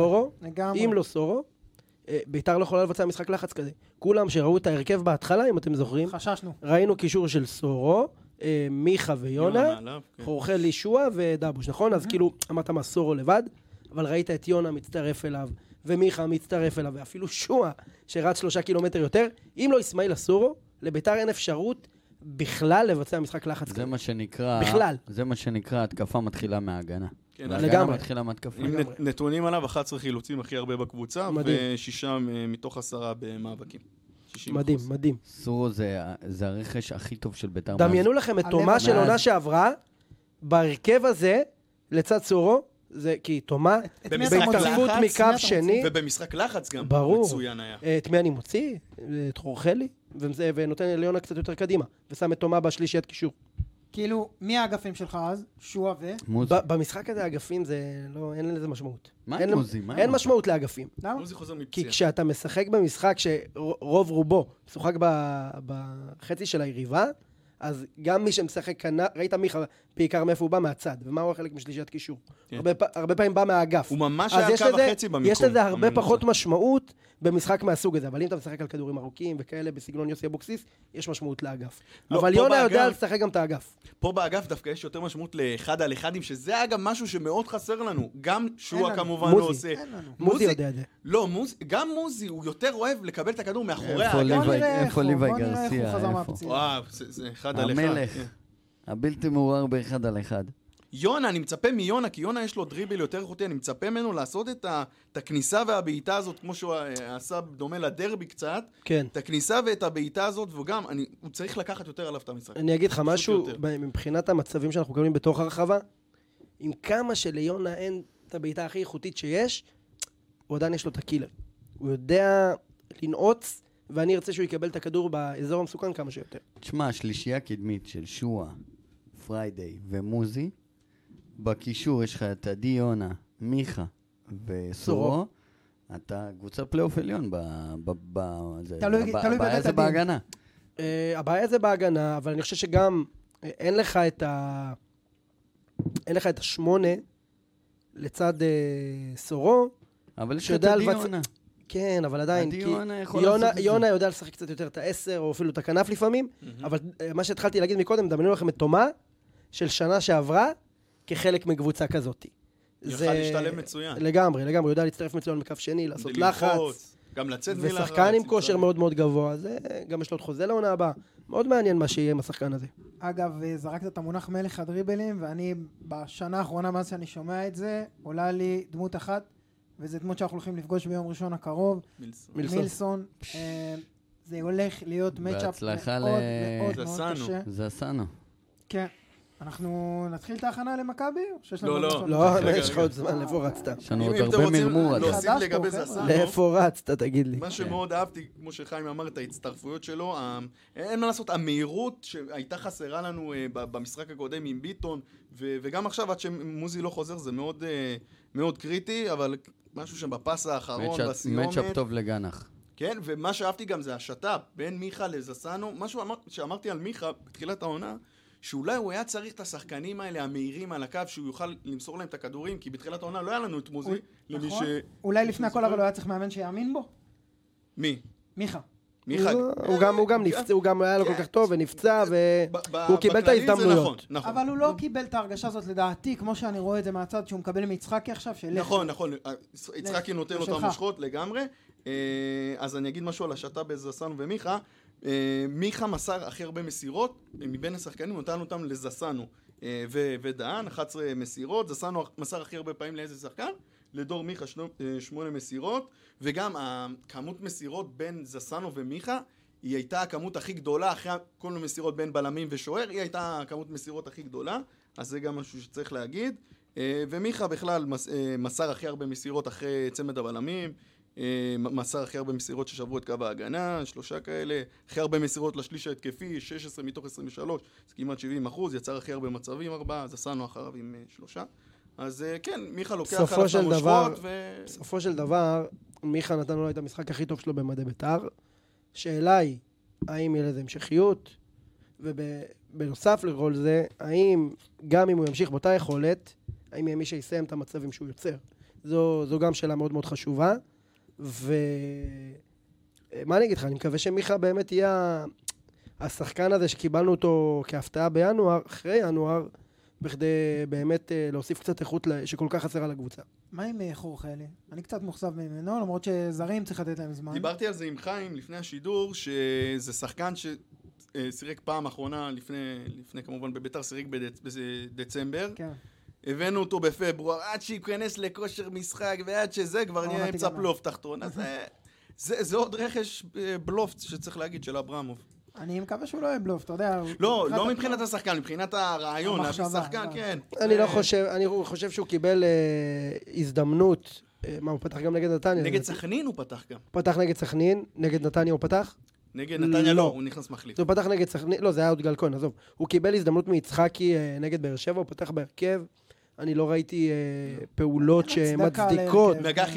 לא סורו, ביתר לא יכולה לבצע משחק לחץ כזה. כולם שראו את ההרכב בהתחלה, אם אתם זוכרים, חששנו. ראינו קישור של סורו, מיכה ויונה, חורחל שועה ודבוש, נכון? אז כאילו, אמרת מה, סורו לבד, אבל ראית את יונה מצטרף אליו, ומיכה מצטרף אליו, ואפילו שועה שרץ 3 קילומטר יותר. אם לא אסמאעיל סורו, לביתר אין אפשרות בכלל לבצע משחק לחץ כזה. זה מה שנקרא... בכלל. זה מה שנקרא, התקפה מתחילה מההגנה. לגמרי. מתחילה מהתקפה. נתונים עליו, 11 חילוצים הכי הרבה בקבוצה, ו6 מתוך 10 במאבקים. מדהים, מדהים. סורו זה הרכש הכי טוב של ביתר. דמיינו לכם את תומה של עונה שעברה, בהרכב הזה, לצד סורו, זה כי תומה, בהתקפות מקו שני. ובמשחק לחץ גם. ברור. מצוין היה. את מי אני מוציא? את חורחלי, ונותן ליונה קצת יותר קדימה, ושם את תומה בשלישיית קישור. כאילו, מי האגפים שלך אז? שועה ו... מוזי. במשחק הזה האגפים זה לא, אין לזה משמעות. מה עם מוזי? אין משמעות לאגפים. למה? מוזי חוזר מפציע. כי כשאתה משחק במשחק שרוב רובו משוחק בחצי של היריבה, אז גם מי שמשחק כאן, ראית מיכה בעיקר מאיפה הוא בא מהצד, ומה הוא חלק משלישיית קישור. הרבה פעמים בא מהאגף. הוא ממש היה קו וחצי במיקום. יש לזה הרבה פחות משמעות במשחק מהסוג הזה, אבל אם אתה משחק על כדורים ארוכים וכאלה בסגנון יוסי אבוקסיס, יש משמעות לאגף. אבל יונה יודע לשחק גם את האגף. פה באגף דווקא יש יותר משמעות לאחד על אחד, שזה היה גם משהו שמאוד חסר לנו. גם שועה כמובן לא עושה. מוזי יודע את זה. לא, גם מוזי, הוא יותר אוהב לקבל את הכדור מאחורי איפה ליוואי גרסיה? וואו, זה אחד על אחד. המלך. הבלתי מעורר באחד על אחד. יונה, אני מצפה מיונה, כי יונה יש לו דריבל יותר איכותי, אני מצפה ממנו לעשות את הכניסה והבעיטה הזאת, כמו שהוא עשה דומה לדרבי קצת, כן. את הכניסה ואת הבעיטה הזאת, וגם, הוא צריך לקחת יותר עליו את המשחק. אני אגיד לך משהו, מבחינת המצבים שאנחנו קוראים בתוך הרחבה, עם כמה שליונה אין את הבעיטה הכי איכותית שיש, הוא עדיין יש לו את הקילר. הוא יודע לנעוץ, ואני ארצה שהוא יקבל את הכדור באזור המסוכן כמה שיותר. תשמע, השלישייה קדמית של שועה, פריידי ומוזי, בקישור יש לך את עדי יונה, מיכה וסורו, אתה קבוצה פלייאוף עליון תלוי בבית הדין. בהגנה. הבעיה זה בהגנה, אבל אני חושב שגם אין לך את השמונה לצד סורו. אבל יש את הדיונה. כן, אבל עדיין, יונה יודע לשחק קצת יותר את ה-10, או אפילו את הכנף לפעמים, אבל מה שהתחלתי להגיד מקודם, דמיינו לכם את תומה של שנה שעברה, כחלק מקבוצה כזאת. יוכל להשתלב מצוין. לגמרי, הוא יודע להצטרף מצוין מקו שני, לעשות לחץ. גם לצאת מלחץ. ושחקן עם כושר מאוד מאוד גבוה, זה גם יש לו את חוזה לעונה הבאה. מאוד מעניין מה שיהיה עם השחקן הזה. אגב, זרקת את המונח מלך הדריבלים, ואני בשנה האחרונה, מאז שאני שומע את זה, עולה לי דמות אחת, וזו דמות שאנחנו הולכים לפגוש ביום ראשון הקרוב. מילסון. זה הולך להיות מצ'אפ מאוד מאוד קשה. זה עשנו. כן. אנחנו נתחיל את ההכנה למכבי? לא, יש לך עוד זמן, לאיפה רצת? יש לנו עוד הרבה מרמור. להוסיף לגבי זסנו. לאיפה רצת, תגיד לי. מה שמאוד אהבתי, כמו שחיים אמר, את ההצטרפויות שלו, אין מה לעשות, המהירות שהייתה חסרה לנו במשחק הקודם עם ביטון, וגם עכשיו עד שמוזי לא חוזר, זה מאוד מאוד קריטי, אבל משהו שם בפס האחרון, בסיומת. מצ'אפ טוב לגנח. כן, ומה שאהבתי גם זה השת"פ בין מיכה לזסנו, משהו שאמרתי על מיכה בתחילת העונה, שאולי הוא היה צריך את השחקנים האלה המהירים על הקו, שהוא יוכל למסור להם את הכדורים, כי בתחילת העונה לא היה לנו את מוזי. נכון. אולי לפני הכל אבל הוא היה צריך מאמן שיאמין בו? מי? מיכה. הוא גם נפצע, הוא גם היה לו כל כך טוב ונפצע, והוא קיבל את ההזדמנויות. אבל הוא לא קיבל את ההרגשה הזאת לדעתי, כמו שאני רואה את זה מהצד, שהוא מקבל מיצחקי עכשיו, נכון, יצחקי נותן לו את המושכות לגמרי. אז אני אגיד משהו על השתה בזסנו ומיכה. מיכה מסר הכי הרבה מסירות, מבין השחקנים נותן אותם לזסנו ודהן, 11 מסירות, זסנו מסר הכי הרבה פעמים לאיזה שחקן, לדור מיכה 8 מסירות, וגם הכמות מסירות בין זסנו ומיכה, היא הייתה הכמות הכי גדולה, אחרי כל המסירות בין בלמים ושוער, היא הייתה הכמות מסירות הכי גדולה, אז זה גם משהו שצריך להגיד, ומיכה בכלל מסר הכי הרבה מסירות אחרי צמד הבלמים, מסר הכי הרבה מסירות ששברו את קו ההגנה, 3 כאלה, הכי הרבה מסירות לשליש ההתקפי, 16 מתוך 23, זה כמעט 70%, יצר הכי הרבה מצבים 4, אז עשינו אחריו עם 3. אז כן, מיכה לוקח על המושכות בסופו של דבר, מיכה נתן לו את המשחק הכי טוב שלו במדי בית"ר. שאלה היא, האם יהיה לזה המשכיות? ובנוסף לכל זה, האם גם אם הוא ימשיך באותה יכולת, האם יהיה מי שיסיים את המצבים שהוא יוצר? זו גם שאלה מאוד מאוד חשובה. ומה אני אגיד לך, אני מקווה שמיכה באמת יהיה השחקן הזה שקיבלנו אותו כהפתעה בינואר, אחרי ינואר, בכדי באמת להוסיף קצת איכות שכל כך חסרה לקבוצה. מה עם חורחלי? אני קצת מוחזב ממנו, למרות שזרים צריך לתת להם זמן. דיברתי על זה עם חיים לפני השידור, שזה שחקן שסירק פעם אחרונה, לפני כמובן בביתר סירק בדצמבר. כן. הבאנו אותו בפברואר, עד שיכנס לכושר משחק, ועד שזה כבר נהיה אמצע פלוף תחתון. אז זה עוד רכש בלוף שצריך להגיד של אברמוב. אני מקווה שהוא לא יהיה בלוף, אתה יודע. לא מבחינת השחקן, מבחינת הרעיון, השחקן, כן. אני חושב שהוא קיבל הזדמנות. מה, הוא פתח גם נגד נתניה? נגד סכנין הוא פתח גם. הוא פתח נגד סכנין, נגד נתניה הוא פתח? נגד נתניה לא, הוא נכנס מחליף. הוא פתח נגד סכנין, לא, זה היה עוד גלקון, עזוב. הוא קיבל הזדמנות מיצחקי נגד באר שבע, הוא פתח בהרכב. אני לא ראיתי פעולות שמצדיקות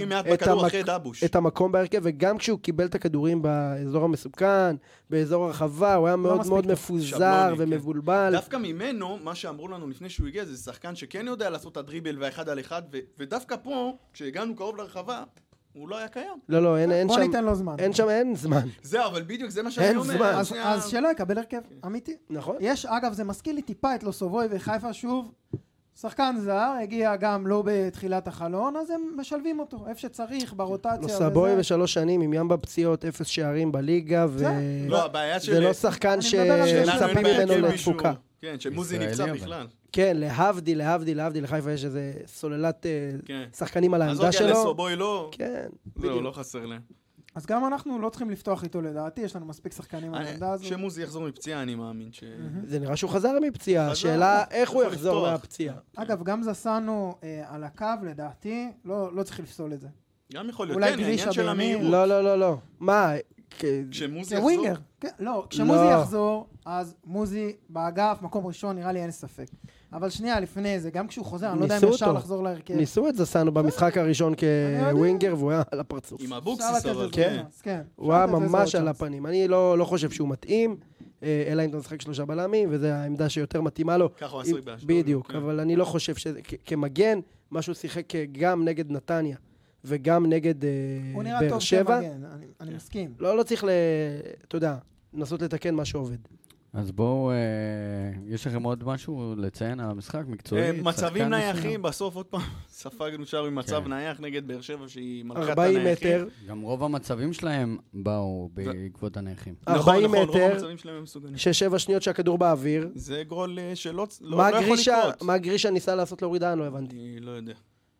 את המקום בהרכב, וגם כשהוא קיבל את הכדורים באזור המסוכן, באזור הרחבה, הוא היה מאוד מאוד מפוזר ומבולבל. דווקא ממנו, מה שאמרו לנו לפני שהוא הגיע, זה שחקן שכן יודע לעשות את הדריבל והאחד על אחד, ודווקא פה, כשהגענו קרוב לרחבה, הוא לא היה קיים. לא, אין שם... בוא ניתן לו זמן. אין זמן. זהו, אבל בדיוק זה מה שאני אומר. אז שלא יקבל הרכב, אמיתי. נכון. יש, אגב, זה מזכיר לי טיפה את לוסובוי וחיפה שוב. שחקן זר, הגיע גם לא בתחילת החלון, אז הם משלבים אותו, איפה שצריך, ברוטציה. לוסבוי ב3 שנים, עם ים בפציעות, 0 שערים בליגה, זה לא שחקן שמצפים ממנו לתפוקה. כן, שמוזי נפצע בכלל. כן, להבדיל, לחיפה יש איזה סוללת שחקנים על העמדה שלו. אז לסובוי לא. כן. זהו, לא חסר להם. אז גם אנחנו לא צריכים לפתוח איתו לדעתי, יש לנו מספיק שחקנים על העמדה הזו. כשמוזי יחזור מפציעה, אני מאמין ש... זה נראה שהוא חזר מפציעה, השאלה איך הוא יחזור מהפציעה. אגב, גם זסנו על הקו, לדעתי, לא צריך לפסול את זה. גם יכול להיות, כן, העניין של המהירות. לא. מה? כשמוזי יחזור? לא, כשמוזי יחזור, אז מוזי באגף, מקום ראשון, נראה לי אין ספק. אבל שנייה, לפני זה, גם כשהוא חוזר, אני לא יודע אם אפשר לחזור להרכב. ניסו את זסנו במשחק הראשון כווינגר, והוא היה על הפרצוף. עם הבוקסיס, אבל כן. הוא היה ממש על הפנים. אני לא חושב שהוא מתאים, אלא אם אתה משחק 3 בלמים, וזו העמדה שיותר מתאימה לו. ככה הוא עשוי באשדוד. בדיוק, אבל אני לא חושב כמגן, מה שהוא שיחק גם נגד נתניה, וגם נגד באר שבע. הוא נראה טוב כמגן, אני מסכים. לא צריך, אתה יודע, לנסות לתקן מה שעובד. אז בואו, יש לכם עוד משהו לציין על המשחק, מקצועי? מצבים נייחים, בסוף עוד פעם, ספגנו שער עם מצב נייח נגד באר שבע שהיא מלכת 40 הנייחים. מטר. גם רוב המצבים שלהם באו בעקבות הנייחים. 40 נכון, רוב מטר, המצבים שלהם הם מסוגלים. 6-7 שניות שהכדור באוויר. זה גול שלא יכול לקרות. מה גרישה ניסה לעשות להורידה? לא הבנתי. אני לא יודע.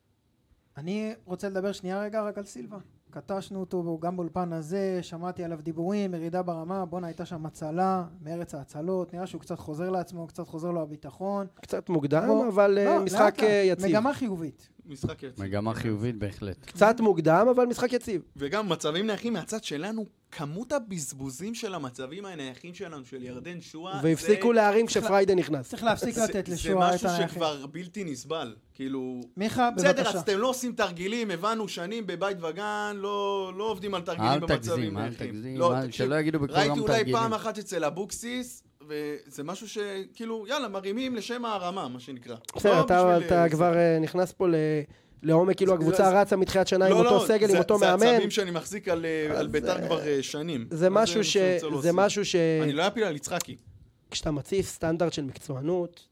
אני רוצה לדבר שנייה רגע רק על סילבה. קטשנו אותו גם באולפן הזה, שמעתי עליו דיבורים, ירידה ברמה, בונה הייתה שם הצלה, מארץ ההצלות, נראה שהוא קצת חוזר לעצמו, קצת חוזר לו הביטחון. קצת מוקדם, אבל משחק יציב. מגמה חיובית. משחק יציב. מגמה חיובית בהחלט. קצת מוקדם, אבל משחק יציב. וגם מצבים נייחים מהצד שלנו, כמות הבזבוזים של המצבים הנייחים שלנו, של ירדן שואה, והפסיקו להרים כשפריידי נכנס. צריך להפסיק לתת לשואה את הנייחים. זה משהו שכבר בלתי נסבל. כאילו... מיכה, בסדר, בבקשה. אז אתם לא עושים תרגילים, הבנו שנים בבית וגן, לא עובדים על תרגילים במצבים נייחים. אל תגזים, שלא יגידו בכל ראיתי יום אולי תרגילים. פעם אחת אצל אבוקסיס, וזה משהו שכאילו, יאללה, מרימים לשם הרמה, מה שנקרא. בסדר, אתה כבר נכנס פה לעומק, כאילו הקבוצה רצה מתחילת שנה עם אותו סגל, עם אותו מאמן. זה עצבים שאני מחזיק על ביתר כבר שנים. זה משהו ש... אני לא אפיל על יצחקי. כשאתה מציף סטנדרט של מקצוענות,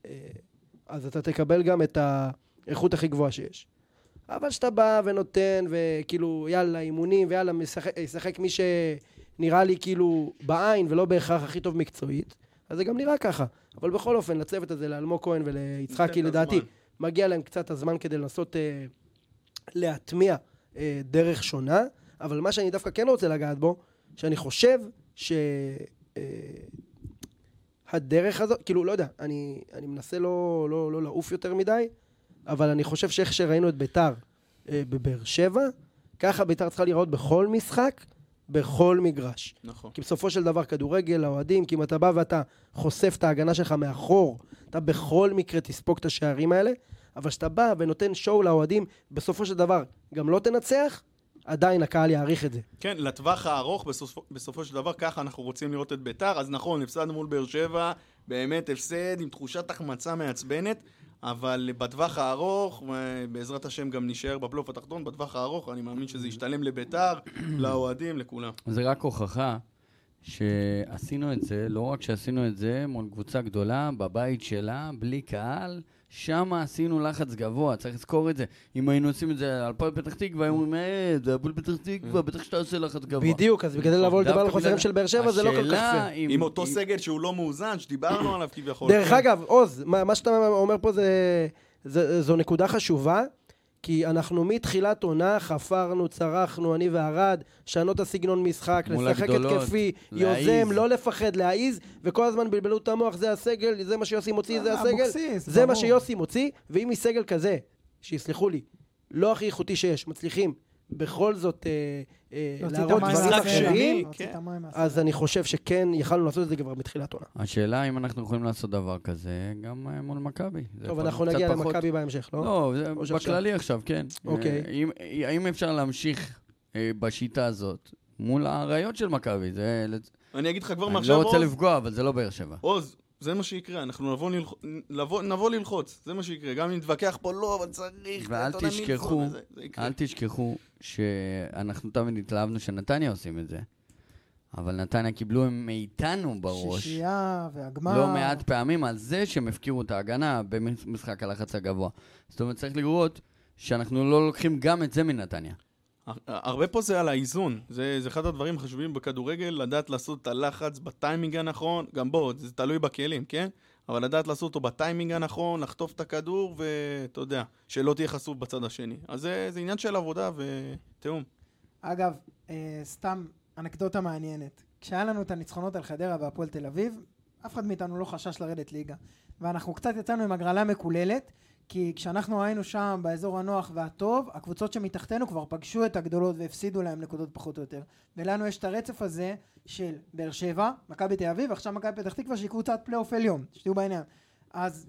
אז אתה תקבל גם את האיכות הכי גבוהה שיש. אבל שאתה בא ונותן, וכאילו, יאללה, אימונים, ויאללה, ישחק מי שנראה לי כאילו בעין, ולא בהכרח הכי טוב מקצועית, אז זה גם נראה ככה. אבל בכל אופן, לצוות הזה, לאלמוג כהן וליצחקי, לדעתי, מגיע להם קצת הזמן כדי לנסות להטמיע דרך שונה, אבל מה שאני דווקא כן רוצה לגעת בו, שאני חושב שהדרך הזאת, כאילו, לא יודע, אני מנסה לא לעוף יותר מדי, אבל אני חושב שאיך שראינו את ביתר בבאר שבע, ככה ביתר צריכה לראות בכל משחק, בכל מגרש. נכון. כי בסופו של דבר כדורגל, האוהדים, כי אם אתה בא ואתה חושף את ההגנה שלך מאחור, אתה בכל מקרה תספוג את השערים האלה, אבל שאתה בא ונותן שואו לאוהדים, בסופו של דבר גם לא תנצח, עדיין הקהל יעריך את זה. כן, לטווח הארוך, בסופו של דבר, ככה אנחנו רוצים לראות את ביתר, אז נכון, הפסדנו מול באר שבע, באמת הפסד עם תחושת החמצה מעצבנת, אבל בטווח הארוך, בעזרת השם גם נשאר בפלייאוף התחתון, בטווח הארוך, אני מאמין שזה ישתלם לביתר, לאוהדים, לכולם. זה רק הוכחה שעשינו את זה, לא רק שעשינו את זה, מול קבוצה גדולה, בבית שלה, בלי קהל, שם עשינו לחץ גבוה, צריך לזכור את זה. אם היינו עושים את זה על הפועל פתח תקווה, היו אומרים, זה הפועל פתח תקווה, בטח שאתה עושה לחץ גבוה. בדיוק, אז בגלל לבוא לדבר על חוסרים של באר שבע, זה לא כל כך פייר. עם אותו סגל שהוא לא מאוזן, שדיברנו עליו כביכול. דרך אגב, עוז, מה שאתה אומר פה זו נקודה חשובה, כי אנחנו מתחילת עונה חפרנו, צרחנו, אני והרד, שנות הסגנון משחק, לשחק התקפי, יוזם, לא לפחד, להעיז, וכל הזמן בלבלו את המוח, זה הסגל, זה מה שיוסי מוציא, זה הסגל, זה מה שיוסי מוציא, ואם מסגל כזה, שיסלחו לי, לא הכי איכותי שיש, מצליחים בכל זאת להראות דברים אחרים, אז אני חושב שכן, יכלנו לעשות את זה כבר מתחילת עונה. השאלה אם אנחנו יכולים לעשות דבר כזה, גם מול מכבי. טוב, אנחנו נגיע למכבי בהמשך, לא? לא, בכללי עכשיו, כן. אוקיי. האם אפשר להמשיך בשיטה הזאת מול הראיות של מכבי? אני אגיד לך כבר מעכשיו, מעכשיו, אני לא רוצה לפגוע, אבל זה לא באר שבע. עוז, זה מה שיקרה, אנחנו נבוא ללחוץ, זה מה שיקרה, גם אם נתווכח פה לא, אבל צריך, ואל תשכחו שאנחנו תמיד התלהבנו שנתניה עושים את זה, אבל נתניה קיבלו מאיתנו בראש, שישייה והגמר, לא מעט פעמים על זה שהם הפקירו את ההגנה במשחק הלחץ הגבוה. זאת אומרת, צריך לראות שאנחנו לא לוקחים גם את זה מנתניה. הרבה פה זה על האיזון, זה אחד הדברים החשובים בכדורגל, לדעת לעשות את הלחץ בטיימינג הנכון, גם בוא, זה תלוי בכלים, כן? אבל לדעת לעשות אותו בטיימינג הנכון, לחטוף את הכדור, ואתה יודע, שלא תהיה חשוף בצד השני. אז זה עניין של עבודה ותאום. אגב, סתם אנקדוטה מעניינת. כשהיה לנו את הניצחונות על חדרה והפועל תל אביב, אף אחד מאיתנו לא חשש לרדת ליגה. ואנחנו קצת יצאנו עם הגרלה מקוללת, כי כשאנחנו היינו שם באזור הנוח והטוב, הקבוצות שמתחתנו כבר פגשו את הגדולות והפסידו להם נקודות פחות או יותר. ולנו יש את הרצף הזה של באר שבע, מכבי תל אביב, ועכשיו מכבי פתח תקווה שהיא קבוצת פלייאוף עליון, שתהיו בעניין. אז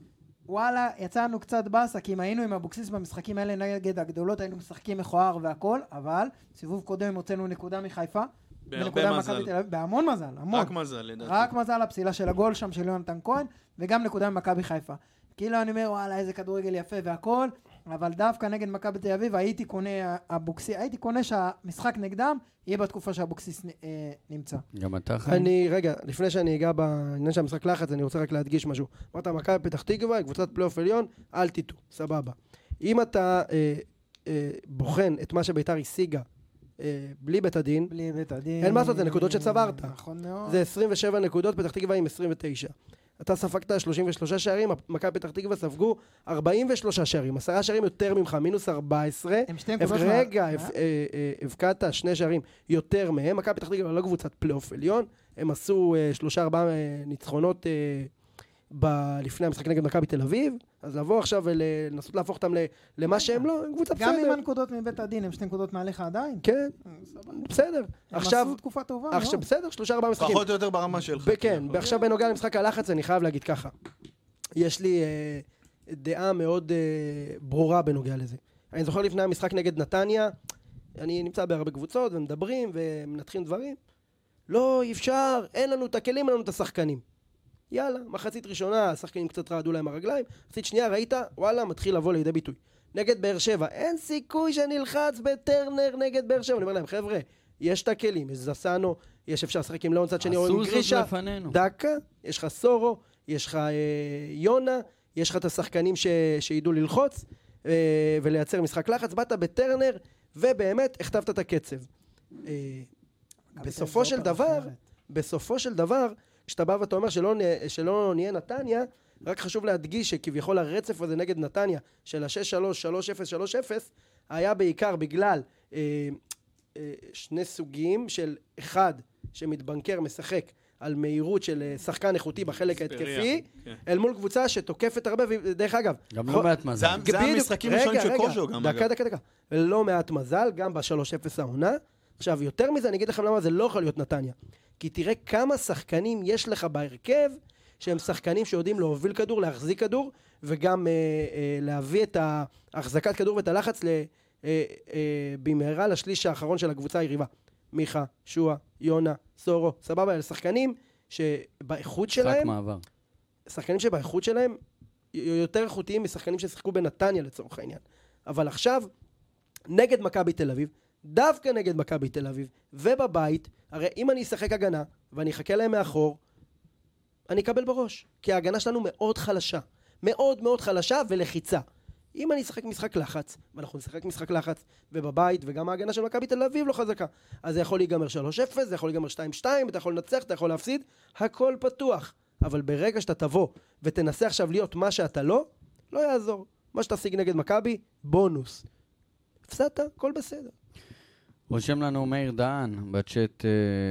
וואלה, יצאנו קצת בסה, כי אם היינו עם אבוקסיס במשחקים האלה נגד הגדולות, היינו משחקים מכוער והכל, אבל סיבוב קודם הוצאנו נקודה מחיפה. בהרבה מזל. בהמון מזל, המון. רק מזל, לדעתי. רק מזל הפסילה של הגול שם של יונתן כהן, וגם נקודה ממכבי חיפה. כאילו אני אומר, וואלה, איזה כדורגל יפה והכל, אבל דווקא נגד מכבי תל אביב הייתי קונה שהמשחק נגדם יהיה בתקופה שהאבוקסיס נמצא. גם אתה חיים? רגע, לפני שאני אגע בעניין של המשחק לחץ, אני רוצה רק להדגיש משהו. אמרת, מכבי פתח תקווה, קבוצת פלייאוף עליון, אל תיטו, סבבה. אם אתה בוחן את מה שביתר השיגה, בלי בית הדין, אין מה לעשות, זה נקודות שצברת. נכון מאוד. זה 27 נקודות, פתח תקווה עם 29. אתה ספגת 33 שערים, מכבי פתח תקווה ספגו 43 שערים, 10 שערים יותר ממך, מינוס 14. הם שתי נקודות. רגע, הבקעת 2 שערים יותר מהם, מכבי פתח תקווה לא קבוצת פלייאוף עליון, הם עשו 3-4 ניצחונות לפני המשחק נגד מכבי תל אביב, אז לבוא עכשיו ולנסות להפוך אותם למה שהם לא, הם קבוצה בסדר. גם עם הנקודות מבית הדין, הם 2 נקודות מעליך עדיין? כן, בסדר. הם עשו תקופה טובה. עכשיו בסדר, 3-4 משחקים. פחות או יותר ברמה שלך. כן, ועכשיו בנוגע למשחק הלחץ, אני חייב להגיד ככה. יש לי דעה מאוד ברורה בנוגע לזה. אני זוכר לפני המשחק נגד נתניה, אני נמצא בהרבה קבוצות ומדברים ומנתחים דברים. לא, אפשר, אין לנו את הכלים, אין לנו את השחקנים. יאללה, מחצית ראשונה, השחקנים קצת רעדו להם הרגליים, מחצית שנייה ראית, וואלה, מתחיל לבוא לידי ביטוי. נגד באר שבע, אין סיכוי שנלחץ בטרנר נגד באר שבע. אני אומר להם, חבר'ה, יש את הכלים, יש זסנו, יש אפשר לשחק עם לאון צד שני או עם גרישה. דקה, יש לך סורו, יש לך יונה, יש לך את השחקנים שידעו ללחוץ ולייצר משחק לחץ. באת בטרנר ובאמת הכתבת את הקצב. בסופו של דבר, כשאתה בא ואתה אומר שלא נהיה נתניה, רק חשוב להדגיש שכביכול הרצף הזה נגד נתניה של ה-6-3, 3-0, 3-0, היה בעיקר בגלל שני סוגים של אחד שמתבנקר משחק על מהירות של שחקן איכותי בחלק ההתקפי, אל מול קבוצה שתוקפת הרבה, ודרך אגב... גם לא מעט מזל. זה המשחקים ראשונים של קוז'ו גם. דקה. לא מעט מזל, גם ב-3-0 העונה. עכשיו, יותר מזה, אני אגיד לכם למה זה לא יכול להיות נתניה. כי תראה כמה שחקנים יש לך בהרכב, שהם שחקנים שיודעים להוביל כדור, להחזיק כדור, וגם להביא את ההחזקת כדור ואת הלחץ במהרה לשליש האחרון של הקבוצה היריבה. מיכה, שואה, יונה, סורו, סבבה, אלה שחקנים שבאיכות שלהם... שחקנים שבאיכות שלהם יותר איכותיים משחקנים ששיחקו בנתניה לצורך העניין. אבל עכשיו, נגד מכבי תל אביב, דווקא נגד מכבי תל אביב, ובבית, הרי אם אני אשחק הגנה, ואני אחכה להם מאחור, אני אקבל בראש. כי ההגנה שלנו מאוד חלשה. מאוד מאוד חלשה ולחיצה. אם אני אשחק משחק לחץ, ואנחנו נשחק משחק לחץ, ובבית, וגם ההגנה של מכבי תל אביב לא חזקה, אז זה יכול להיגמר 3-0, זה יכול להיגמר 2-2, אתה יכול לנצח, אתה יכול להפסיד, הכל פתוח. אבל ברגע שאתה תבוא, ותנסה עכשיו להיות מה שאתה לא יעזור. מה שתשיג נגד מכבי, בונוס. הפסדת, הכל בסדר. רושם לנו מאיר דהן בצ'אט,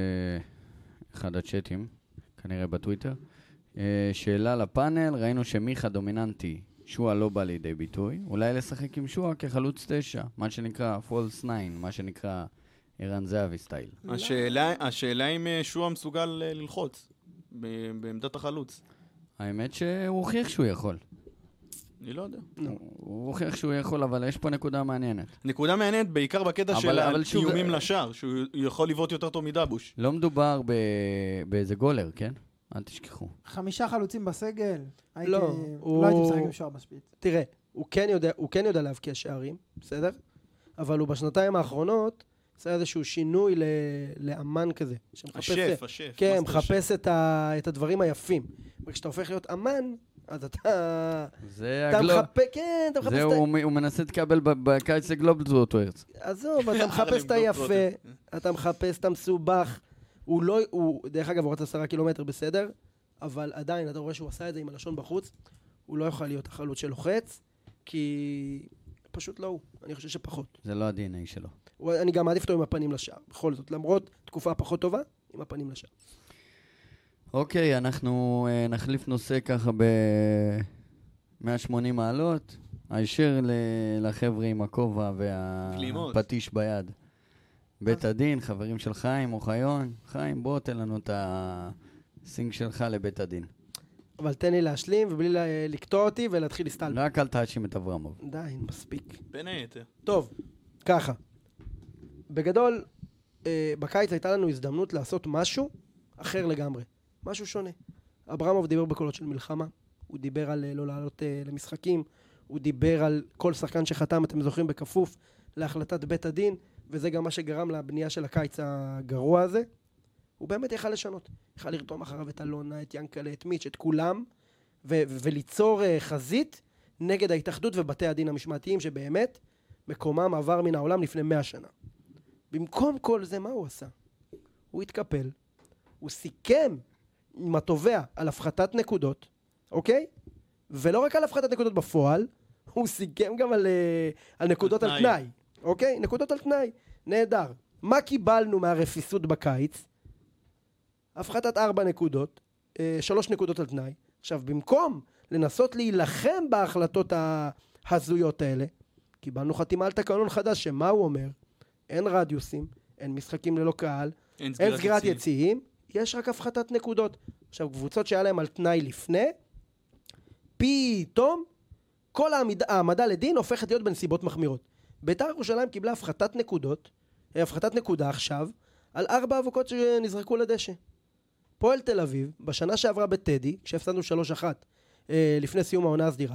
אחד הצ'אטים, כנראה בטוויטר. שאלה לפאנל, ראינו שמיכה דומיננטי, שואה לא בא לידי ביטוי, אולי לשחק עם שואה כחלוץ 9, מה שנקרא false 9, מה שנקרא ערן זהבי סטייל. השאלה אם שואה מסוגל ללחוץ בעמדת החלוץ. האמת שהוא הוכיח שהוא יכול. אני לא יודע. הוא הוכיח שהוא יכול, אבל יש פה נקודה מעניינת. נקודה מעניינת בעיקר בקטע של איומים לשער, שהוא יכול לבעוט יותר טוב מדבוש. לא מדובר באיזה גולר, כן? אל תשכחו. 5 חלוצים בסגל. לא הייתי משחק עם שער בשפיץ. תראה, הוא כן יודע להבקיע שערים, בסדר? אבל הוא בשנתיים האחרונות עשה איזשהו שינוי לאמן כזה. השף. כן, מחפש את הדברים היפים. וכשאתה הופך להיות אמן, אז אתה... זה הגלוב. כן, אתה מחפש... זהו, הוא מנסה לקבל בקיץ לגלוב זאת ארץ. עזוב, אתה מחפש את היפה, אתה מחפש את המסובך. דרך אגב, הוא רץ 10 קילומטר בסדר, אבל עדיין, אתה רואה שהוא עשה את זה עם הלשון בחוץ, הוא לא יכול להיות החלוץ שלוחץ, כי פשוט לא הוא. אני חושב שפחות. זה לא ה-DNA שלו. אני גם מעדיף אותו עם הפנים לשער. בכל זאת, למרות תקופה פחות טובה, עם הפנים לשער. אוקיי, אנחנו נחליף נושא ככה ב-180 מעלות. הישר לחבר'ה עם הכובע והפטיש ביד. בית הדין, חברים של חיים או חיון. חיים, בוא תן לנו את הסינג שלך לבית הדין. אבל תן לי להשלים, ובלי לקטוע אותי ולהתחיל להסתלבט. רק אל תאשים את אברמוב. די, מספיק. בין היתר. טוב, ככה. בגדול, בקיץ הייתה לנו הזדמנות לעשות משהו אחר לגמרי. משהו שונה. אברמוב דיבר בקולות של מלחמה, הוא דיבר על לא לעלות למשחקים, הוא דיבר על כל שחקן שחתם, אתם זוכרים, בכפוף להחלטת בית הדין, וזה גם מה שגרם לבנייה של הקיץ הגרוע הזה. הוא באמת יכל לשנות. יכל לרתום אחריו את אלונה, את ינקלה, את מיץ', את כולם, וליצור חזית נגד ההתאחדות ובתי הדין המשמעתיים, שבאמת מקומם עבר מן העולם לפני 100 שנה. במקום כל זה, מה הוא עשה? הוא התקפל, הוא סיכם עם התובע על הפחתת נקודות, אוקיי? ולא רק על הפחתת נקודות בפועל, הוא סיכם גם על נקודות על תנאי, אוקיי? נקודות על תנאי, נהדר. מה קיבלנו מהרפיסות בקיץ? הפחתת 4 נקודות, 3 נקודות על תנאי. עכשיו, במקום לנסות להילחם בהחלטות ההזויות האלה, קיבלנו חתימה על תקנון חדש, שמה הוא אומר? אין רדיוסים, אין משחקים ללא קהל, אין סגירת יציאים, יש רק הפחתת נקודות. עכשיו, קבוצות שהיה להם על תנאי לפני, פתאום כל העמדה לדין הופכת להיות בנסיבות מחמירות. בית"ר ירושלים קיבלה הפחתת נקודה עכשיו, על 4 אבוקות שנזרקו לדשא. פועל תל אביב, בשנה שעברה בטדי, כשהפסדנו 3-1 לפני סיום העונה הסדירה,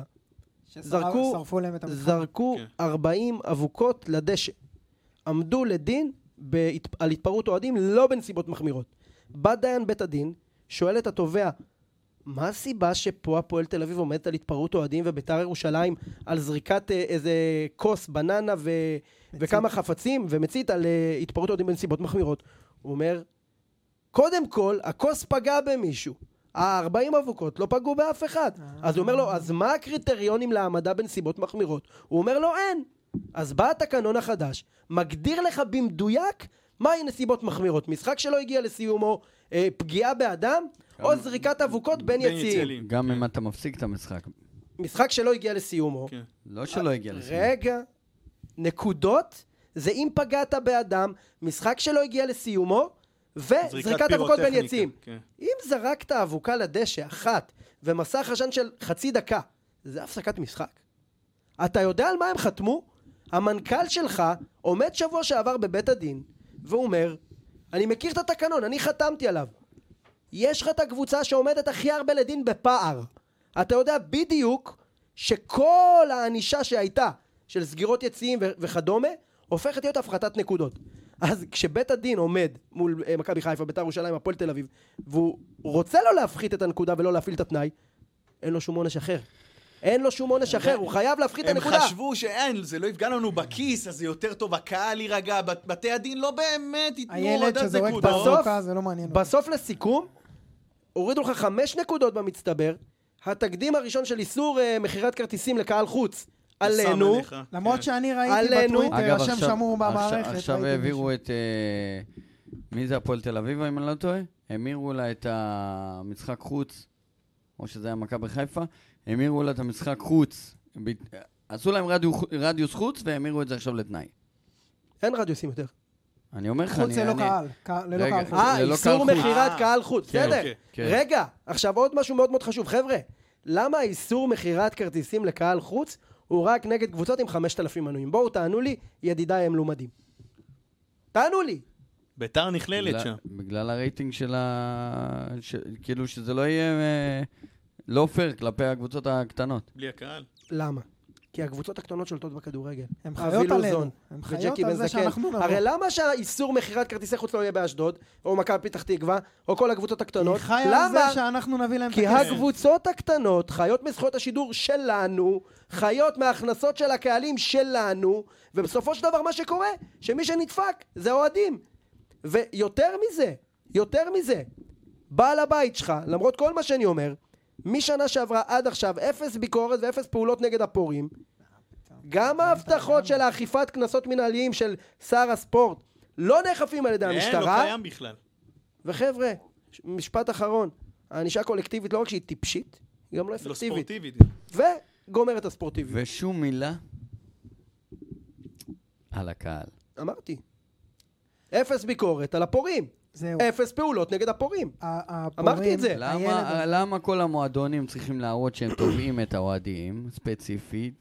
זרקו 40 אבוקות לדשא. עמדו לדין על התפרעות אוהדים לא בנסיבות מחמירות. בא דיין בית הדין, שואל את התובע, מה הסיבה שפה הפועל תל אביב עומדת על התפרעות אוהדים ובית"ר ירושלים על זריקת איזה כוס, בננה וכמה חפצים ומצית על התפרעות אוהדים בנסיבות מחמירות? הוא אומר, קודם כל, הכוס פגע במישהו. 40 אבוקות לא פגעו באף אחד. אז הוא אומר לו, אז מה הקריטריונים להעמדה בנסיבות מחמירות? הוא אומר לו, אין. אז בא התקנון החדש, מגדיר לך במדויק מהי נסיבות מחמירות. משחק שלא הגיע לסיומו, פגיעה באדם, או זריקת אבוקות בין יציאים. גם אם אתה מפסיק את המשחק. משחק שלא הגיע לסיומו. לא שלא הגיע לסיומו. רגע, נקודות, זה אם פגעת באדם, משחק שלא הגיע לסיומו, וזריקת אבוקות בין יציאים. אם זרקת אבוקה לדשא אחת, ומסע חשן של חצי דקה, זה הפסקת משחק. אתה יודע על מה הם חתמו? המנכ"ל שלך עומד שבוע שעבר בבית הדין, והוא אומר, אני מכיר את התקנון, אני חתמתי עליו. יש לך את הקבוצה שעומדת הכי הרבה לדין בפער. אתה יודע בדיוק שכל האנישה שהייתה של סגירות יציאים וכדומה, הופכת להיות הפחתת נקודות. אז כשבית הדין עומד מול מכבי חיפה, בית"ר ירושלים, הפועל תל אביב, והוא רוצה לא להפחית את הנקודה ולא להפעיל את התנאי, אין לו שום עונש אחר. אין לו שום עונש אחר, הוא חייב להפחית את הנקודה. הם חשבו שאין, זה לא יפגע לנו בכיס, אז זה יותר טוב, הקהל יירגע, בתי הדין לא באמת ייתנו עוד עד נקודות. בסוף לסיכום, הורידו לך 5 נקודות במצטבר, התקדים הראשון של איסור מכירת כרטיסים לקהל חוץ, עלינו, למרות שאני ראיתי בטוויטר, השם שמור במערכת. עכשיו העבירו את, מי זה הפועל תל אביב, אם אני לא טועה? המירו לה את המשחק חוץ, או שזה היה מכבי חיפה, המירו לה את המשחק חוץ, עשו להם רדיוס חוץ, והמירו את זה עכשיו לתנאי. אין רדיוסים יותר. אני אומר לך, חוץ זה לא קהל, ללא קהל חוץ. איסור מכירת קהל חוץ, בסדר. רגע, עכשיו עוד משהו מאוד מאוד חשוב, חבר'ה. למה איסור מכירת כרטיסים לקהל חוץ הוא רק נגד קבוצות עם 5,000 מנויים? בואו תענו לי, ידידיי הם לומדים. תענו לי. בית"ר נכללת שם. בגלל הרייטינג של כאילו שזה לא יהיה לא פייר כלפי הקבוצות הקטנות. בלי הקהל. למה? כי הקבוצות הקטנות שולטות בכדורגל. הם חיות עלינו. הם חיות על זה שאנחנו נבוא. הרי למה שהאיסור מכירת כרטיסי חוץ לא יהיה באשדוד, או מכבי פתח תקווה, או כל הקבוצות הקטנות? היא חיה על זה שאנחנו נביא להם את הכסף. כי הקבוצות הקטנות חיות מזכויות השידור שלנו, חיות מההכנסות של הקהלים שלנו, ובסופו של דבר מה שקורה, שמי שנדפק זה אוהדים. ויותר מזה, בעל הבית שלך, למרות כל מה שאני אומר, משנה שעברה עד עכשיו 0 ביקורת ו0 פעולות נגד הפורים. גם ההבטחות של האכיפת קנסות מנהליים של שר הספורט לא נאכפים על ידי המשטרה. לא קיים בכלל. וחבר'ה, משפט אחרון, הענישה הקולקטיבית לא רק שהיא טיפשית, היא גם לא אפקטיבית. לא ספורטיבית. וגומרת הספורטיבית. ושום מילה על הקהל. אמרתי. 0 ביקורת על הפורים. זהו. 0 פעולות נגד הפורעים. הפורעים, אמרתי את זה. למה כל המועדונים צריכים להראות שהם תובעים את האוהדים, ספציפית,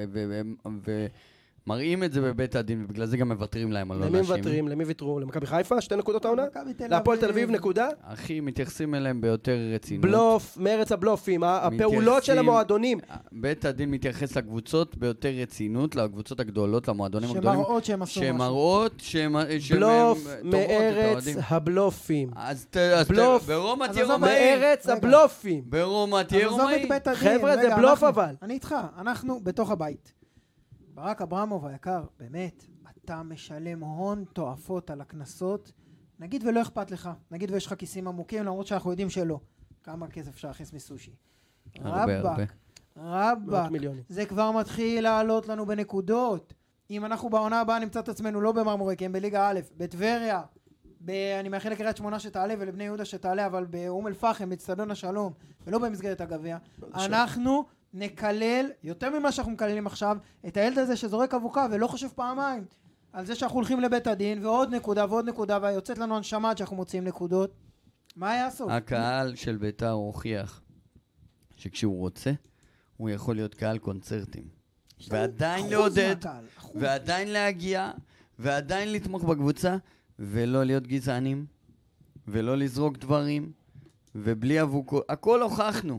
ומראים את זה בבית הדין, ובגלל זה גם מוותרים להם על לא למי להאשים? מוותרים? למי ויתרו? למכבי חיפה? 2 נקודות העונה? מכבי תל להפועל תל אביב. אביב נקודה? אחי, מתייחסים אליהם ביותר רצינות. בלוף, מארץ הבלופים, הפעולות של מתייחסים- המועדונים. בית הדין מתייחס לקבוצות ביותר רצינות, לקבוצות הגדולות, למועדונים הגדולים, שמראות שהם עשו משהו. שמראות שהם בלוף תובעות את מארץ האוהדים. הבלופים. אז בלוף. ברומא אז תהיה עזוב, רומאי. מארץ רגע. הבלופים. ברומא תהיה אז עזוב את רומאי. בית הדין. חבר'ה, זה רגע, בלוף אנחנו- אבל. אני איתך, אנחנו בתוך הבית. ברק אברמוב היקר, באמת, אתה משלם הון תועפות על הכנסות, נגיד ולא אכפת לך, נגיד ויש לך כיסים עמוקים, למרות שאנחנו יודעים שלא. כמה כסף אפשר להכניס מסושי. הרבה. מאות רבק, מיליונים. זה כבר מתחיל לעלות לנו בנקודות. אם אנחנו בעונה הבאה נמצא את עצמנו לא במרמורק, הם בליגה א', בטבריה, אני מאחל לקריית שמונה שתעלה ולבני יהודה שתעלה, אבל באום אל פחם, באצטדיון השלום, ולא במסגרת הגביע, אנחנו נקלל, יותר ממה שאנחנו מקללים עכשיו, את הילד הזה שזורק אבוקה ולא חושב פעמיים על זה שאנחנו הולכים לבית הדין, ועוד נקודה ועוד נקודה, ויוצאת לנו הנשמה עד שאנחנו מוציאים נקודות. מה היה הסוף? הקהל של ביתר הוכיח שכשהוא רוצה, הוא יכול להיות קהל קונצרטים. ועדיין לעודד, ועדיין להגיע, ועדיין לתמוך בקבוצה, ולא להיות גזענים, ולא לזרוק דברים, ובלי אבוקות. הכל הוכחנו.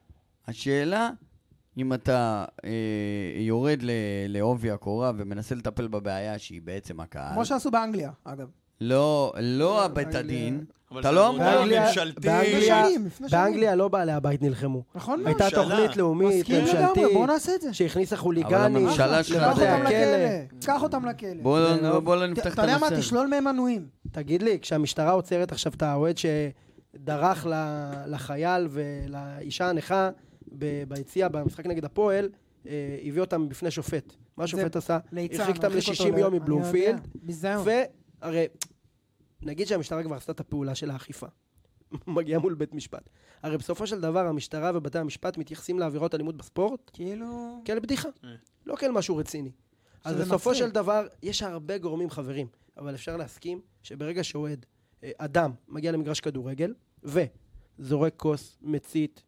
השאלה, אם אתה יורד לעובי הקורה ומנסה לטפל בבעיה שהיא בעצם הקהל. כמו שעשו באנגליה, אגב. לא הבית הדין. אבל אתה זה לא עבודה אמור... ממשלתית. לפני שנים. באנגליה לא בעלי הבית נלחמו. נכון מאוד. הייתה ממשלה. תוכנית לאומית, מסכים לגמרי, ממשלתית, בוא נעשה את זה. שהכניסה אבל חוליגנים הממשלה שלך קח זה- אותם לבתי הכלא. לכלא. קח אותם לכלא. בוא לא נפתח את אתה יודע מה? הנושא. תשלול מהם מנויים. תגיד לי, כשהמשטרה עוצרת עכשיו את האוהד שדרך לחייל ולאישה הנכה ביציאה במשחק נגד הפועל, הביא אותם בפני שופט. מה השופט עשה? ליצן, הרחיק אותם הרחיק ל-60 אותו יום אני מבלומפילד, יודע. ביזיון. והרי נגיד שהמשטרה כבר עשתה את הפעולה של האכיפה. מגיעה מול בית משפט. הרי בסופו של דבר המשטרה ובתי המשפט מתייחסים לעבירות אלימות בספורט כאילו... כאל בדיחה, לא כאל משהו רציני. אז שזה בסופו מצחיק. של דבר יש הרבה גורמים חברים, אבל אפשר להסכים שברגע שאוהד, אדם מגיע למגרש כדורגל וזורק כוס, מצית,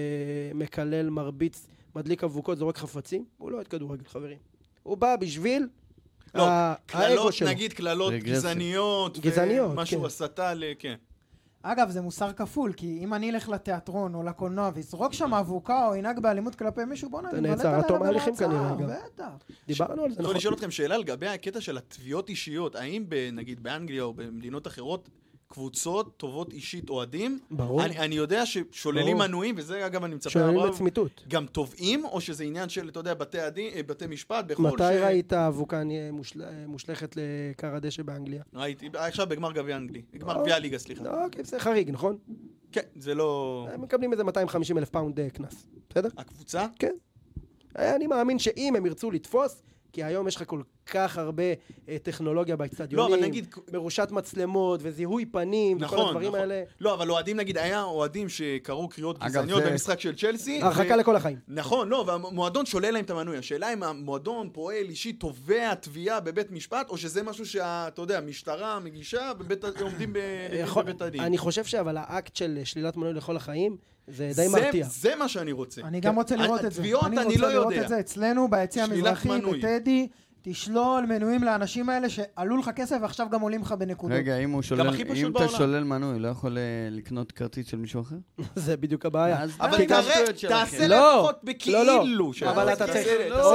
מקלל, מרביץ, מדליק אבוקות, זורק חפצים, הוא לא אוהד כדורגל, חברים. הוא בא בשביל לא, האגו קללות, שלו. נגיד קללות רגרסיה. גזעניות, גזעניות, משהו כן. הסתה כן. אגב, זה מוסר כפול, כי אם אני אלך לתיאטרון או לקולנוע ויזרוק שם אבוקה או ינהג באלימות כלפי מישהו, בוא נבלט נעצר עליו עד תום ההליכים במעצר, כנראה גם. בטח. דיברנו על זה, אני נכון. לשאול אתכם שאלה לגבי הקטע של התביעות אישיות. האם נגיד באנגליה או במדינות אחרות, קבוצות טובות אישית אוהדים? ברור. אני יודע ששוללים ברור. מנויים, וזה אגב אני מצפה שואלים הרב, לצמיתות. גם תובעים, או שזה עניין של, אתה יודע, בתי משפט, בחול מתי ראית אבוקה מושלכת לקר הדשא באנגליה? ראיתי, עכשיו בגמר גביע אנגלי, בגמר גביע הליגה, סליחה. אוקיי, זה חריג, נכון? כן, זה לא... הם מקבלים איזה 250,000 פאונד קנס, בסדר? הקבוצה? כן. אני מאמין שאם הם ירצו לתפוס, כי היום יש לך כל כך הרבה טכנולוגיה לא, באצטדיונים, אבל נגיד... מרושת מצלמות וזיהוי פנים וכל נכון, הדברים נכון. האלה. לא, אבל אוהדים, נגיד, היה אוהדים שקראו קריאות אגב, גזעניות זה- במשחק של צ'לסי. הרחקה לכל החיים. נכון, לא, והמועדון שולל להם את המנוי. השאלה אם המועדון פועל אישי תובע תביעה בבית משפט, או שזה משהו אתה יודע, משטרה מגישה, עומדים בבית הדין. אני חושב אבל האקט של שלילת מנוי לכל החיים, זה די מרתיע. זה מה שאני רוצה. אני גם רוצה לראות את זה. התביעות אני לא רוצה לראות יודע. את זה אצלנו, ביציע שלילת המזרחי, מנוי. בטדי, תשלול מנויים לאנשים האלה שעלו לך כסף ועכשיו גם עולים לך בנקודות. רגע, אם הכי פשוט אתה בעולם. שולל מנוי, לא יכול לקנות כרטיס של מישהו אחר? זה בדיוק הבעיה. אז אבל די, תראה, השטויות שלכם. תעשה לא, לפחות בכאילו. אבל אתה צריך-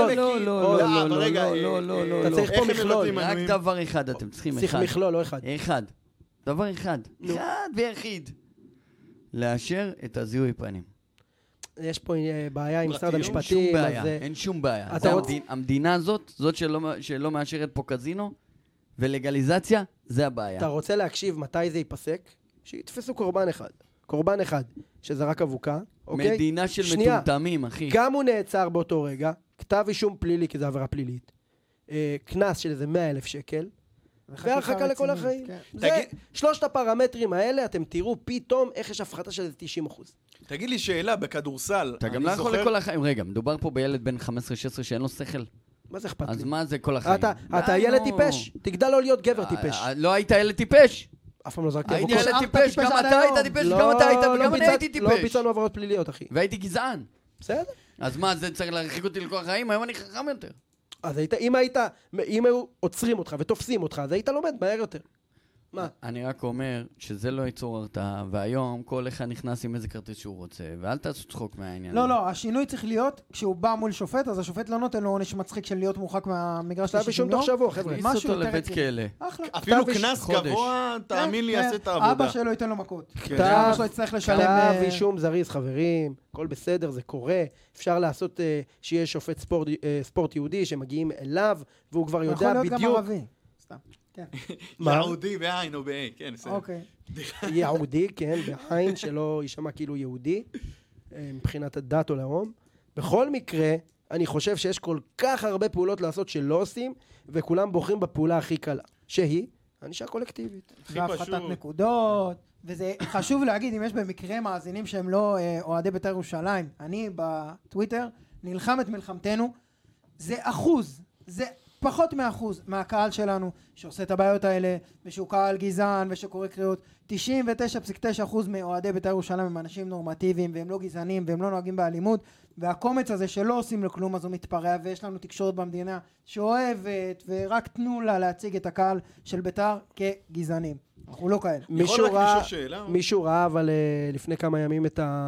לא, רגע, לא. אתה צריך פה איך הם מכלול. מבטלים רק מנויים? דבר אחד אתם צריכים, צריך אחד. מכלול, לא אחד. אחד. דבר אחד. אחד ויחיד. לאשר את הזיהוי פנים. יש פה בעיה עם משרד פרטיות? שום המשפטים. בעיה, אז, אין שום בעיה. אתה זה רוצה- המדינה הזאת, זאת שלא מאשרת פה קזינו, ולגליזציה, זה הבעיה. אתה רוצה להקשיב מתי זה ייפסק? שיתפסו קורבן אחד שזרק אבוקה, אוקיי? מדינה של שנייה. מטומטמים, אחי. גם הוא נעצר באותו רגע, כתב אישום פלילי כי זה עבירה פלילית, קנס של איזה 100,000 שקל, והרחקה לכל רצינית, החיים. כן. זה, שלושת הפרמטרים האלה, אתם תראו פתאום איך יש הפחתה של איזה 90%. תגיד לי שאלה, בכדורסל, אתה גם אני לא יכול זוכר- לכל החיים. רגע, מדובר פה בילד בן 15-16 שאין לו שכל. מה זה אכפת אז לי? מה זה כל החיים? אתה די, ילד נו. טיפש, תגדל לא להיות גבר טיפש. לא היית ילד טיפש. אף פעם לא זרקתי הייתי אבוקות. ילד טיפש, גם אתה היית טיפש, גם אתה היית, וגם אני הייתי לא טיפש. ביצענו עבירות פליליות, אחי. והייתי גזען. בסדר? אז מה, זה צריך להרחיק אותי לכל החיים? היום אני חכם יותר. אז אם היו עוצרים אותך ותופסים אותך, אז היית לומד מהר יותר. מה? אני רק אומר שזה לא ייצור הרתעה, והיום כל אחד נכנס עם איזה כרטיס שהוא רוצה, ואל תעשו צחוק מהעניין. לא, השינוי צריך להיות, כשהוא בא מול שופט, אז השופט לא נותן לו עונש מצחיק של להיות מורחק מהמגרש אתה בשום תוך שבוע, חבר'ה. הכניס אותו לבית כלא. אחלה. אפילו קנס גבוה, תאמין לי, יעשה את העבודה. אבא שלו ייתן לו מכות. כן. אבא שלו יצטרך לשלם... כתב אישום זריז, חברים, הכל בסדר, זה קורה. אפשר לעשות שיהיה שופט ספורט יהודי שמגיעים אליו, והוא כבר יודע יכול להיות גם בדיוק... ערבי. סתם. כן. יהודי בעין או בעין, כן, בסדר. אוקיי. יהודי, כן, בעין, שלא יישמע כאילו יהודי, מבחינת הדת או לאום. בכל מקרה, אני חושב שיש כל כך הרבה פעולות לעשות שלא עושים, וכולם בוחרים בפעולה הכי קלה, שהיא ענישה קולקטיבית. והפחתת נקודות, וזה חשוב להגיד, אם יש במקרה מאזינים שהם לא אוהדי בית"ר ירושלים, אני בטוויטר נלחם את מלחמתנו, זה אחוז, זה פחות מאחוז מהקהל שלנו שעושה את הבעיות האלה, ושהוא קהל גזען ושקורא קריאות. 99.9% מאוהדי בית"ר ירושלים הם אנשים נורמטיביים, והם לא גזענים, והם לא נוהגים באלימות, והקומץ הזה שלא עושים לו כלום, אז הוא מתפרע, ויש לנו תקשורת במדינה שאוהבת, ורק תנו לה להציג את הקהל של בית"ר כגזענים. אנחנו לא כאלה. מישהו ראה, אבל לפני כמה ימים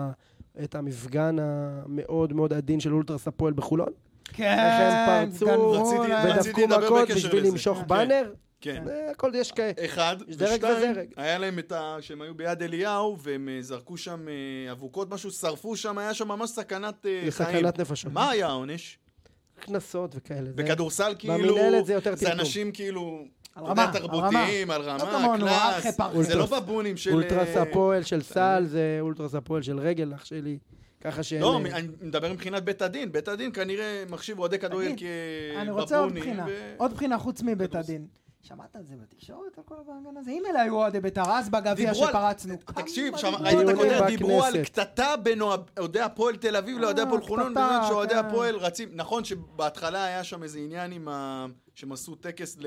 את המפגן המאוד מאוד עדין של אולטרס הפועל בחולון? כן, הם פרצו ודפקו מכות בשביל למשוך בנר. כן. הכל יש כאלה. אחד, דרג ודרג. היה להם שהם היו ביד אליהו, והם זרקו שם אבוקות, משהו, שרפו שם, היה שם ממש סכנת חיים. סכנת נפשות. מה היה העונש? כנסות וכאלה. בכדורסל כאילו, זה אנשים כאילו, אתה יודע, תרבותיים, על רמה, קלאס. זה לא בבונים של... אולטרס הפועל של סל, זה אולטרס הפועל של רגל, אח שלי. ככה שאין... לא, אני מדבר מבחינת בית הדין. בית הדין כנראה מחשיב אוהדי כדורגל כבבונים. אני רוצה עוד בחינה חוץ מבית הדין. שמעת על זה בתקשורת, על כל הבנגן הזה? אם אלה היו אוהדי בית"ר, אז בגביע שפרצנו. תקשיב, ראית את הכותרת, דיברו על קטטה בין אוהדי הפועל תל אביב לאוהדי הפועל חולון, בזמן שאוהדי הפועל רצים. נכון שבהתחלה היה שם איזה עניין עם שהם עשו טקס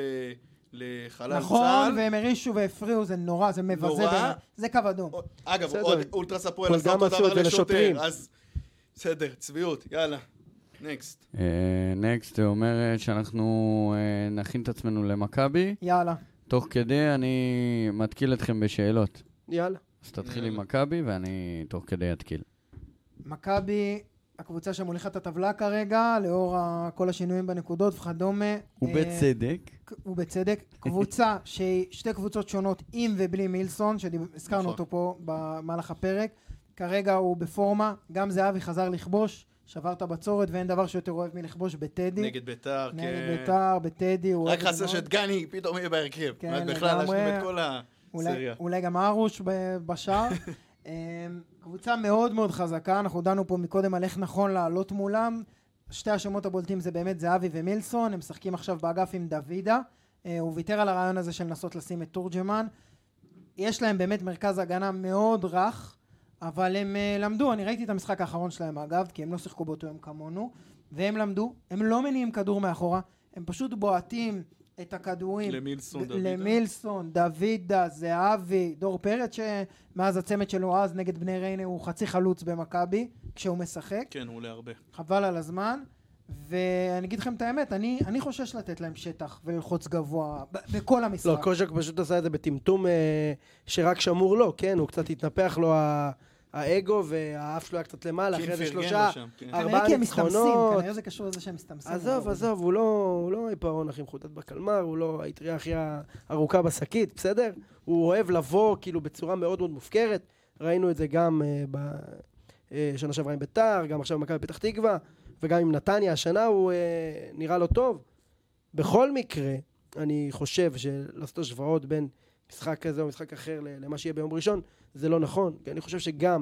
לחלל צה"ל. נכון, והם הרישו והפריעו, זה נורא, זה מבזה, זה קו אדום. אגב, אולטרס הפועל עשה אותו דבר לשוטר, אז בסדר, צביעות, יאללה. נקסט. זה אומר שאנחנו נכין את עצמנו למכבי. יאללה. תוך כדי אני מתקיל אתכם בשאלות. יאללה. אז תתחיל עם מכבי ואני תוך כדי אתקיל. מכבי, הקבוצה שמוליכה את הטבלה כרגע, לאור כל השינויים בנקודות וכדומה. ובצדק. קבוצה שהיא שתי קבוצות שונות עם ובלי מילסון, שהזכרנו אותו פה במהלך הפרק. כרגע הוא בפורמה, גם זהבי חזר לכבוש. שבר את הבצורת, ואין דבר שיותר אוהב מלכבוש בטדי. נגד בית"ר, כן. נגד בית"ר, בטדי. רק חסר שדגני פתאום יהיה בהרכב. כן, בכלל להשלים את כל הסריה. אולי גם ארוש בשער. קבוצה מאוד מאוד חזקה, אנחנו דנו פה מקודם על איך נכון לעלות מולם. שתי השמות הבולטים זה באמת זהבי ומילסון, הם משחקים עכשיו באגף עם דוידה. הוא ויתר על הרעיון הזה של לנסות לשים את תורג'מן. יש להם באמת מרכז הגנה מאוד רך. אבל הם למדו, אני ראיתי את המשחק האחרון שלהם אגב, כי הם לא שיחקו באותו יום כמונו, והם למדו, הם לא מניעים כדור מאחורה, הם פשוט בועטים את הכדורים למילסון, דוידה, זהבי, דור פרץ, שמאז הצמד שלו אז נגד בני ריינה הוא חצי חלוץ במכבי, כשהוא משחק. כן, הוא עולה הרבה. חבל על הזמן, ואני אגיד לכם את האמת, אני חושש לתת להם שטח וללחוץ גבוה בכל המשחק. לא, קוז'ק פשוט עשה את זה בטמטום שרק שמור לו, כן, הוא קצת התנפח לו האגו והאף שלו היה קצת למעלה, אחרי זה 3-4 ניצחונות. כנראה זה קשור לזה שהם מסתמסים. עזוב, הוא לא העיפרון הכי מחוטט בקלמר, הוא לא היטריה הכי ארוכה בשקית, בסדר? הוא אוהב לבוא כאילו בצורה מאוד מאוד מופקרת, ראינו את זה גם בשנה שעברה עם בית"ר, גם עכשיו במכבי פתח תקווה, וגם עם נתניה, השנה הוא נראה לו טוב. בכל מקרה, אני חושב שלעשות השוואות בין משחק כזה או משחק אחר למה שיהיה ביום ראשון, זה לא נכון. כי אני חושב שגם,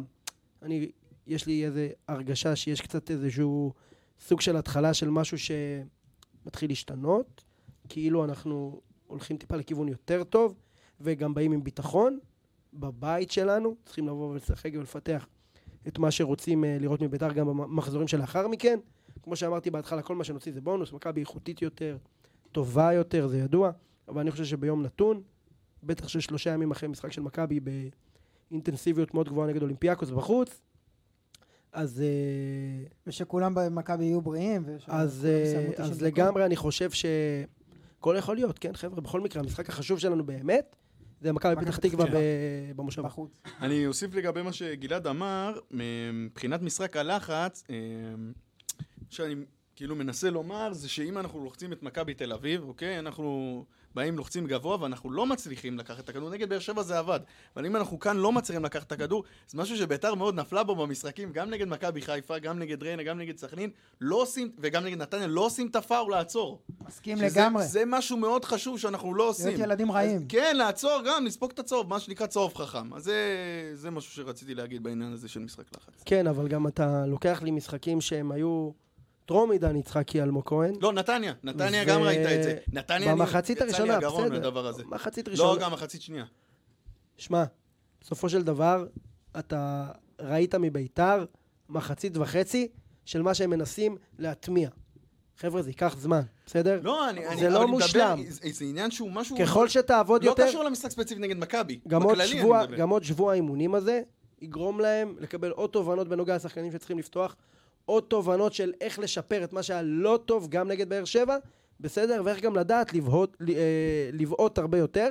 יש לי איזו הרגשה שיש קצת איזשהו סוג של התחלה של משהו שמתחיל להשתנות, כאילו אנחנו הולכים טיפה לכיוון יותר טוב, וגם באים עם ביטחון בבית שלנו, צריכים לבוא ולשחק ולפתח את מה שרוצים לראות מבית"ר גם במחזורים שלאחר מכן. כמו שאמרתי בהתחלה, כל מה שנוציא זה בונוס, מכבי איכותית יותר, טובה יותר, זה ידוע, אבל אני חושב שביום נתון, בטח של 3 ימים אחרי משחק של מכבי באינטנסיביות מאוד גבוהה נגד אולימפיאקוס בחוץ. אז ושכולם במכבי יהיו בריאים. אז לגמרי אני חושב שכל יכול להיות, כן חבר'ה, בכל מקרה, המשחק החשוב שלנו באמת, זה מכבי פתח תקווה במושבה. אני אוסיף לגבי מה שגלעד אמר, מבחינת משחק הלחץ, שאני כאילו מנסה לומר, זה שאם אנחנו לוחצים את מכבי תל אביב, אוקיי? אנחנו באים לוחצים גבוה, ואנחנו לא מצליחים לקחת את הכדור. נגד באר שבע זה עבד. אבל אם אנחנו כאן לא מצליחים לקחת את הכדור, זה משהו שביתר מאוד נפלה בו במשחקים, גם נגד מכבי חיפה, גם נגד ריינה, גם נגד סכנין, לא עושים, וגם נגד נתניה, לא עושים את הפאול לעצור. מסכים לגמרי. זה משהו מאוד חשוב שאנחנו לא עושים. להיות ילדים רעים. כן, לעצור גם, לספוק את הצהוב, מה שנקרא צהוב חכם. אז זה משהו שרציתי להגיד בעניין הזה של משחק לחץ. כן, אבל גם אתה לוקח לי משחקים שהם היו טרום עידן יצחקי אלמוג כהן. לא, נתניה גם ראית את זה. נתניה במחצית הראשונה, בסדר. מחצית ראשונה. לא, גם מחצית שנייה. שמע, בסופו של דבר, אתה ראית מביתר מחצית וחצי של מה שהם מנסים להטמיע. חבר'ה, זה ייקח זמן, בסדר? לא, זה לא מושלם. זה עניין שהוא משהו... ככל שתעבוד יותר... לא קשור למשחק ספציפי נגד מכבי. גם עוד שבוע האימונים הזה, יגרום להם לקבל עוד תובנות בנוגע לשחקנים שצריכים לפתוח, עוד תובנות של איך לשפר את מה שהיה לא טוב גם נגד באר שבע, בסדר? ואיך גם לדעת לבעוט הרבה יותר,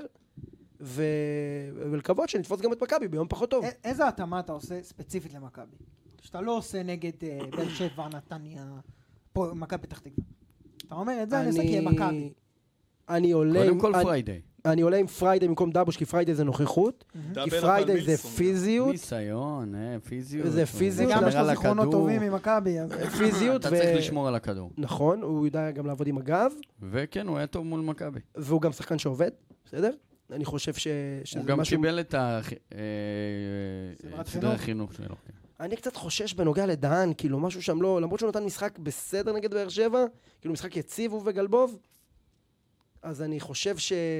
ולקוות שנתפוס גם את מכבי ביום פחות טוב. איזה התאמה אתה עושה ספציפית למכבי? שאתה לא עושה נגד באר שבע, נתניה, פה מכבי פתח תקווה. אתה אומר, את זה אני עושה כי הם מכבי. קודם כל פריידי. אני עולה עם פריידי במקום דאבוש, כי פריידי זה נוכחות, כי פריידי זה פיזיות. ניסיון, פיזיות. זה פיזיות. וגם יש לו זיכרונות טובים ממכבי. פיזיות. אתה צריך לשמור על הכדור. נכון, הוא יודע גם לעבוד עם הגב. וכן, הוא היה טוב מול מכבי. והוא גם שחקן שעובד, בסדר? אני חושב הוא גם קיבל את סדרי החינוך שלו. אני קצת חושש בנוגע לדהן, כאילו משהו שם לא, למרות שהוא נתן משחק בסדר נגד באר שבע, כאילו משחק יציב וגלבוב, אז אני חושב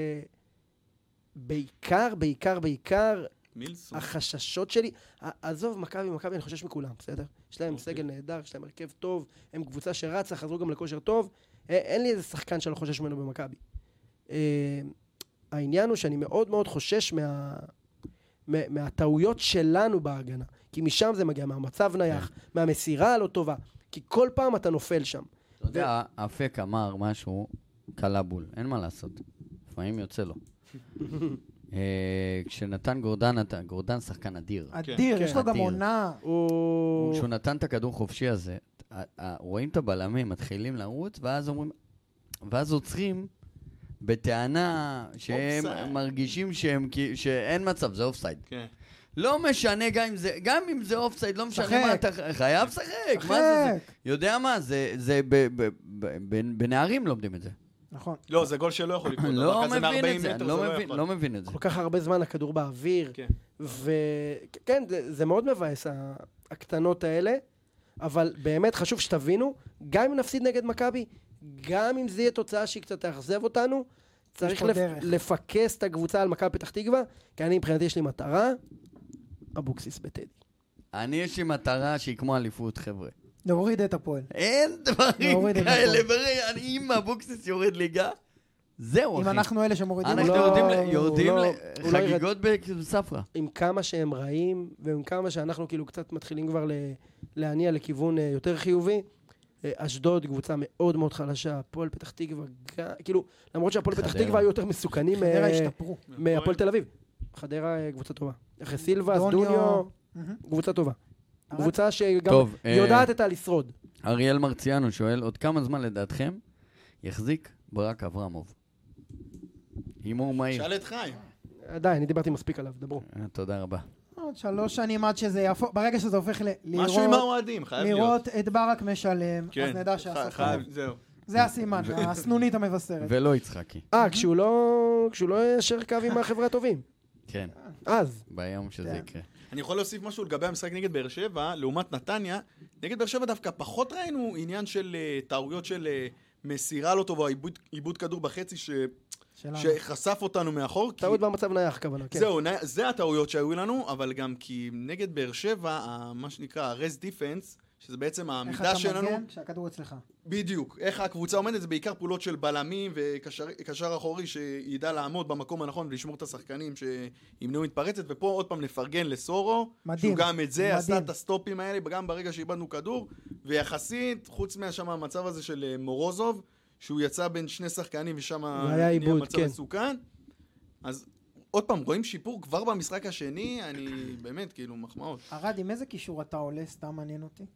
בעיקר, החששות שלי, עזוב, מכבי, אני חושש מכולם, בסדר? יש להם סגל נהדר, יש להם הרכב טוב, הם קבוצה שרצה, חזרו גם לכושר טוב, אין לי איזה שחקן שאני לא חושש ממנו במכבי. העניין הוא שאני מאוד מאוד חושש מהטעויות שלנו בהגנה, כי משם זה מגיע, מהמצב נייח, מהמסירה הלא טובה, כי כל פעם אתה נופל שם. אתה יודע, אפק אמר משהו, קלה בול, אין מה לעשות. לפעמים יוצא לו. כשנתן גורדן שחקן אדיר. אדיר, יש לו גם עונה. כשהוא נתן את הכדור חופשי הזה, רואים את הבלמים, מתחילים לרוץ, ואז עוצרים בטענה שהם מרגישים שאין מצב, זה אופסייד. לא משנה, גם אם זה אופסייד, לא משנה מה אתה חייב לשחק. מה זה? יודע מה? זה בנערים לומדים את זה. נכון. לא, זה גול שלא יכול לקרות. לא מבין את זה, לא מבין את זה. כל כך הרבה זמן הכדור באוויר, וכן, זה מאוד מבאס, הקטנות האלה, אבל באמת חשוב שתבינו, גם אם נפסיד נגד מכבי, גם אם זה יהיה תוצאה שהיא קצת תאכזב אותנו, צריך לפקס את הקבוצה על מכבי פתח תקווה, כי אני מבחינתי יש לי מטרה, אבוקסיס בטדי. אני יש לי מטרה שהיא כמו אליפות, חבר'ה. להוריד את הפועל. אין דברים כאלה, אם אבוקסיס יורד ליגה, זהו אחי. אם אנחנו אלה שמורידים. אנחנו יורדים חגיגות בספרה. עם כמה שהם רעים, ועם כמה שאנחנו כאילו קצת מתחילים כבר להניע לכיוון יותר חיובי, אשדוד קבוצה מאוד מאוד חלשה, הפועל פתח תקווה, כאילו, למרות שהפועל פתח תקווה היו יותר מסוכנים מהפועל תל אביב. חדרה קבוצה טובה. אחרי סילבס, דוניו, קבוצה טובה. קבוצה שגם יודעת את הלשרוד. אריאל מרציאנו שואל, עוד כמה זמן לדעתכם יחזיק ברק אברמוב? הימור מהיר. שאל את חיים. די, אני דיברתי מספיק עליו, דברו. תודה רבה. עוד 3 שנים עד שזה יהפוך, ברגע שזה הופך משהו עם האוהדים, חייב להיות. לראות את ברק משלם, אז נדע שהסוף. זהו. זה הסימן, הסנונית המבשרת. ולא יצחקי. כשהוא לא ישר קו עם החברה הטובים. כן. אז. ביום שזה יקרה. אני יכול להוסיף משהו לגבי המשחק נגד באר שבע, לעומת נתניה. נגד באר שבע דווקא פחות ראינו עניין של טעויות של מסירה לא טובה, עיבוד כדור בחצי שחשף אותנו מאחור. טעות במצב נייח כוונה, כן. זהו, זה הטעויות שהיו לנו, אבל גם כי נגד באר שבע, מה שנקרא, הרס דיפנס, שזה בעצם איך העמידה אתה שלנו. מגן כשהכדור אצלך. בדיוק, איך הקבוצה עומדת, זה בעיקר פעולות של בלמים וקשר אחורי שידע לעמוד במקום הנכון ולשמור את השחקנים שימנעו מתפרצת, ופה עוד פעם נפרגן לסורו, מדהים, שהוא גם את זה מדהים. עשה את הסטופים האלה, גם ברגע שאיבדנו כדור, ויחסית, חוץ מהשם המצב הזה של מורוזוב, שהוא יצא בין שני שחקנים ושם היה עיבוד, מצב כן. מסוכן, אז עוד פעם, רואים שיפור כבר במשחק השני, אני באמת, כאילו, מחמאות. ארד, עם איזה קישור אתה עולה? סתם מעניין אותי.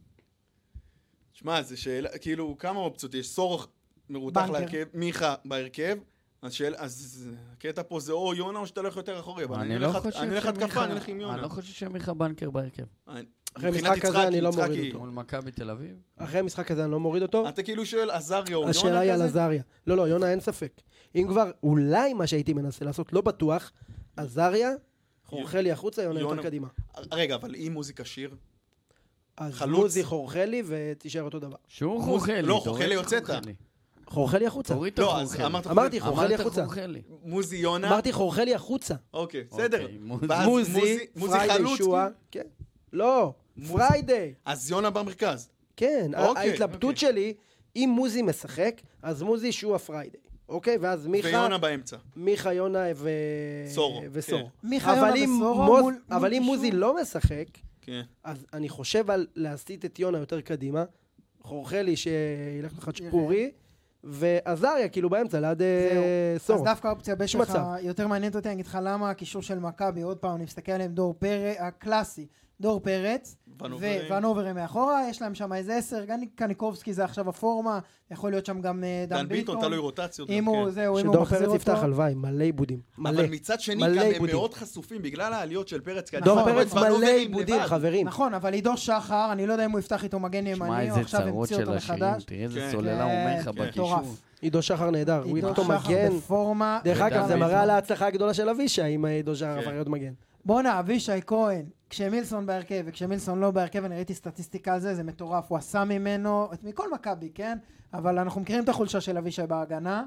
שמע, זה שאלה, כאילו, כמה אופציות יש? סורוך מרותח בנקר. להרכב, מיכה בהרכב, אז הקטע פה זה או יונה או שאתה הולך יותר אחורי, אבל אני הולך התקפה, אני הולך עם יונה. אני לא חושב שמיכה בנקר בהרכב. אחרי משחק כזה אני לא מוריד אותו. מול מכבי תל אביב. אחרי המשחק הזה אני לא מוריד אותו. אתה כאילו שואל עזריה או יונה כזה? השאלה היא על עזריה. לא, יונה אין ספק. אם כבר, אולי מה שהייתי מנסה לעשות, לא בטוח, עזריה, חורחלי החוצה, יונה יותר קדימה. רגע, אבל אם מוזיקה שיר? אז חלוץ. מוזי חורחלי ותישאר אותו דבר. שהוא חורחלי. לא, חורחלי יוצאת. חורחלי החוצה. תוריד את לא, אז החורחלי. אמרתי חורחלי אמרת החוצה. חורחלי. מוזי יונה. אמרתי חורחלי החוצה. אוקיי, בסדר. אוקיי, ואז מוזי, פריידי, חלוץ. שועה. כן. לא, פריידי. אז יונה במרכז. כן, אוקיי, ההתלבטות אוקיי. שלי, אם מוזי משחק, אז מוזי שועה פריידי. אוקיי? ואז ויונה באמצע. מיכה, יונה סורו, וסורו. מיכה, יונה וסורו מול אבל אם מוזי קישור. לא משחק, כן. אז אני חושב על להסיט את יונה יותר קדימה, חורחלי שילך לחצ'פורי, ועזריה כאילו באמצע ליד סורו. אז דווקא האופציה ב' יש שלך מצב. יותר מעניינת אותי, אני אגיד לך למה הקישור של מכבי, עוד פעם, אני מסתכל עליהם דור פרץ, הקלאסי, דור פרץ, ונובר מאחורה, יש להם שם איזה 10, קניקובסקי זה עכשיו הפורמה, יכול להיות שם גם דן ביטון. תלוי רוטציות. אם הוא שדור מחזיר פרץ אותו. יפתח הלוואי, מלא עיבודים. אבל מצד שני מלא גם הם עיבודים. מאוד חשופים בגלל העליות של פרץ קדימה. דור נכון, פרץ אבל מלא ונוברים עיבודים, לבד. חברים. נכון, אבל עידו שחר, אני לא יודע אם הוא יפתח איתו מגן שמע ימני, או איזה עכשיו צרות המציא אותו של השירים, מחדש. תראה איזה כן. סוללה הוא אומר לך כן, בקישור. מטורף. עידו שחר נהדר, הוא עידו איתו שחר מגן. בפורמה. דרך אגב, זה ודוד. מראה על ההצלחה הגדולה של אבישי, עם עידו שחר עבר להיות מגן. בואנה, אבישי כהן, כשמילסון בהרכב וכשמילסון לא בהרכב, אני ראיתי סטטיסטיקה על זה, זה מטורף, הוא עשה ממנו, מכל מכבי, כן? אבל אנחנו מכירים את החולשה של אבישי בהגנה,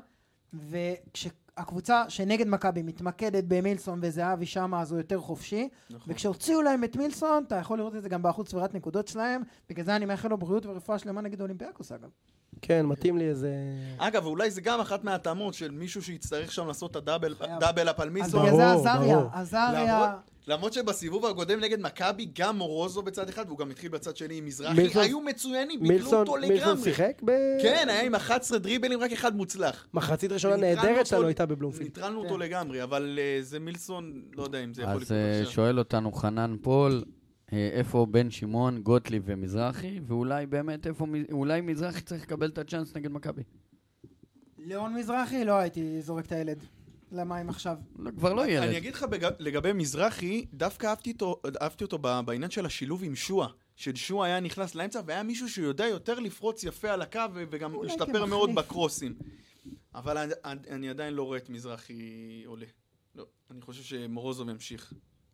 וכשהקבוצה שנגד מכבי מתמקדת במילסון וזהבי שמה, אז הוא יותר חופשי, וכשהוציאו להם את מילסון, אתה יכול לראות את זה גם באחוז ספירת נקודות שלהם, בגלל זה אני מאחל לו בריאות ורפואה שלמה נגד אולימפיאקוס, אגב. כן, מתאים לי איזה... אגב, אולי זה גם אחת מהטעמות של מישהו שיצטרך שם לעשות את הדאבל אפ על אז מיסון. בגלל זה ברור, עזריה, ברור. עזריה... למרות שבסיבוב הקודם נגד מכבי, גם מורוזו בצד אחד, והוא גם התחיל בצד שני עם מזרחי, מילסון- היו מצוינים, ביטלו אותו מילסון לגמרי. שיחק כן, היה עם 11 דריבלים, רק אחד מוצלח. במחצית ראשונה ניטרלנו נהדרת אותו- שלנו הייתה בבלומפילד. ניטרלנו אותו לגמרי, אבל זה מילסון, לא יודע אם זה יכול אז לקרות עכשיו. שואל אותנו חנן פול, איפה בן שמעון, גוטליב ומזרחי, ואולי באמת אולי מזרחי צריך לקבל את הצ'אנס נגד מכבי. ליאון מזרחי, לא הייתי זורק את הילד. למים עכשיו. כבר לא ילד. אני אגיד לך לגבי מזרחי, דווקא אהבתי אותו בעניין של השילוב עם שואה. ששואה היה נכנס לאמצע, והיה מישהו שיודע יותר לפרוץ יפה על הקו, וגם להשתפר מאוד בקרוסים. אבל אני עדיין לא רואה את מזרחי עולה. לא, אני חושב שמורוזוב ימשיך.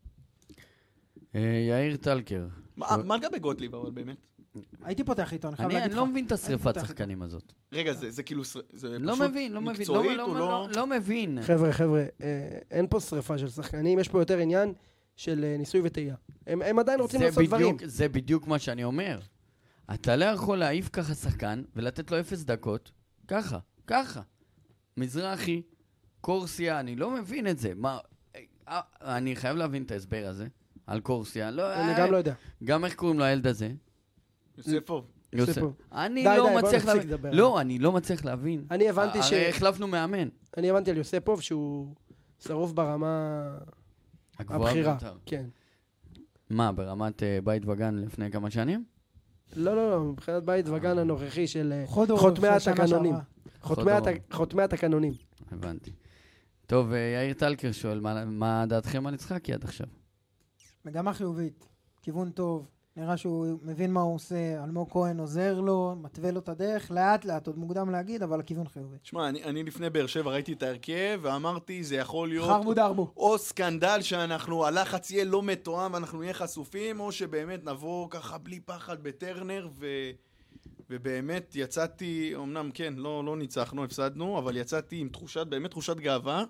יאיר טלקר. מה לגבי גוטליב, אבל באמת? הייתי פותח איתו, אני חייב להגיד לך. אני לא מבין את השריפת שחקנים הזאת. רגע, זה כאילו, זה לא פשוט מבין, מקצועית, הוא לא... לא מבין. חבר'ה, אין פה שריפה של שחקנים, יש פה יותר עניין של ניסוי וטעייה. הם עדיין רוצים לעשות דברים. זה בדיוק מה שאני אומר. אתה לא יכול להעיף ככה שחקן ולתת לו 0 דקות. ככה. מזרחי, קורסיה, אני לא מבין את זה. אני חייב להבין את ההסבר הזה על קורסיה. אני גם לא יודע. גם איך קוראים לו הילד הזה? יוספוב. אני די, לא בוא מצליח נפסיק להבין. לדבר. לא, אני לא מצליח להבין. אני הבנתי הרי החלפנו מאמן. אני הבנתי על יוספוב שהוא שרוף ברמה הגבוהה הבחירה. ביותר. כן. מה, ברמת בית וגן לפני כמה שנים? לא, מבחינת בית וגן הנוכחי של חודורוב חותמי של שנה התקנונים. שעברה. חותמי התקנונים. הבנתי. טוב, יאיר טלקר שואל, מה דעתכם על יצחקי עד עכשיו? מגמה חיובית, כיוון טוב, נראה שהוא מבין מה הוא עושה, אלמוג כהן עוזר לו, מתווה לו את הדרך, לאט לאט, עוד מוקדם להגיד, אבל הכיוון חיובי. תשמע, אני לפני באר שבע ראיתי את ההרכב, ואמרתי, זה יכול להיות... חרבו דרבו. או סקנדל שאנחנו, הלחץ יהיה לא מתואם ואנחנו נהיה חשופים, או שבאמת נבוא ככה בלי פחד בטרנר, ובאמת יצאתי, אמנם כן, לא ניצחנו, הפסדנו, אבל יצאתי עם תחושת, באמת תחושת גאווה,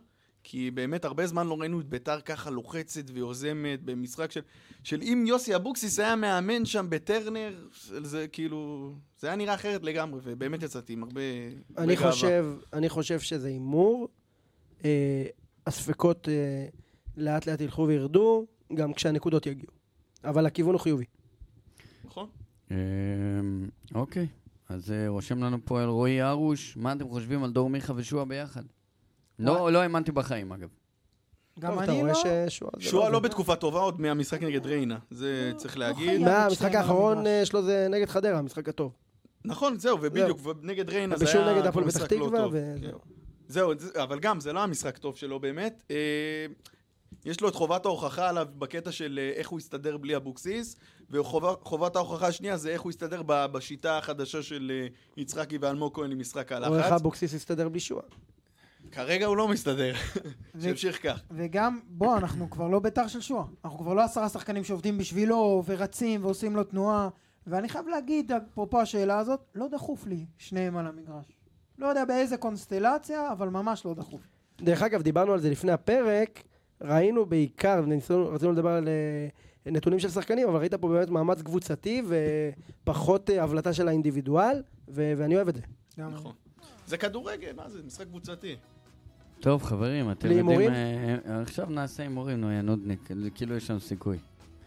כי באמת הרבה זמן לא ראינו את ביתר ככה לוחצת ויוזמת במשחק של אם יוסי אבוקסיס היה מאמן שם בטרנר, זה כאילו, זה היה נראה אחרת לגמרי, ובאמת יצאתי עם הרבה גאווה. אני חושב שזה הימור, הספקות לאט לאט ילכו וירדו, גם כשהנקודות יגיעו. אבל הכיוון הוא חיובי. נכון? אוקיי, אז רושם לנו פה אלרועי ארוש, מה אתם חושבים על דור מיכה ושועה ביחד? לא האמנתי בחיים, אגב. גם אני לא. שועה לא בתקופה טובה עוד מהמשחק נגד ריינה, זה צריך להגיד. המשחק האחרון שלו זה נגד חדרה, המשחק הטוב. נכון, זהו, ובדיוק, נגד ריינה זה היה נגד הפועל פתח תקווה. זהו, אבל גם, זה לא המשחק טוב שלו באמת. יש לו את חובת ההוכחה עליו בקטע של איך הוא יסתדר בלי אבוקסיס, וחובת ההוכחה השנייה זה איך הוא יסתדר בשיטה החדשה של יצחקי ואלמוג כהן עם משחק הלחץ. או איך אבוקסיס יסתדר בלי שועה. כרגע הוא לא מסתדר, שימשיך כך. וגם, בוא, אנחנו כבר לא ביתר של שועה. אנחנו כבר לא 10 שחקנים שעובדים בשבילו ורצים ועושים לו תנועה. ואני חייב להגיד, אפרופו השאלה הזאת, לא דחוף לי שניהם על המגרש. לא יודע באיזה קונסטלציה, אבל ממש לא דחוף. דרך אגב, דיברנו על זה לפני הפרק, ראינו בעיקר, רצינו לדבר על נתונים של שחקנים, אבל ראית פה באמת מאמץ קבוצתי ופחות הבלטה של האינדיבידואל, ואני אוהב את זה. נכון. זה כדורגל, מה זה? משחק קבוצתי. טוב, חברים, אתם יודעים... עכשיו נעשה הימורים, נו, ינודניק, כאילו יש לנו סיכוי.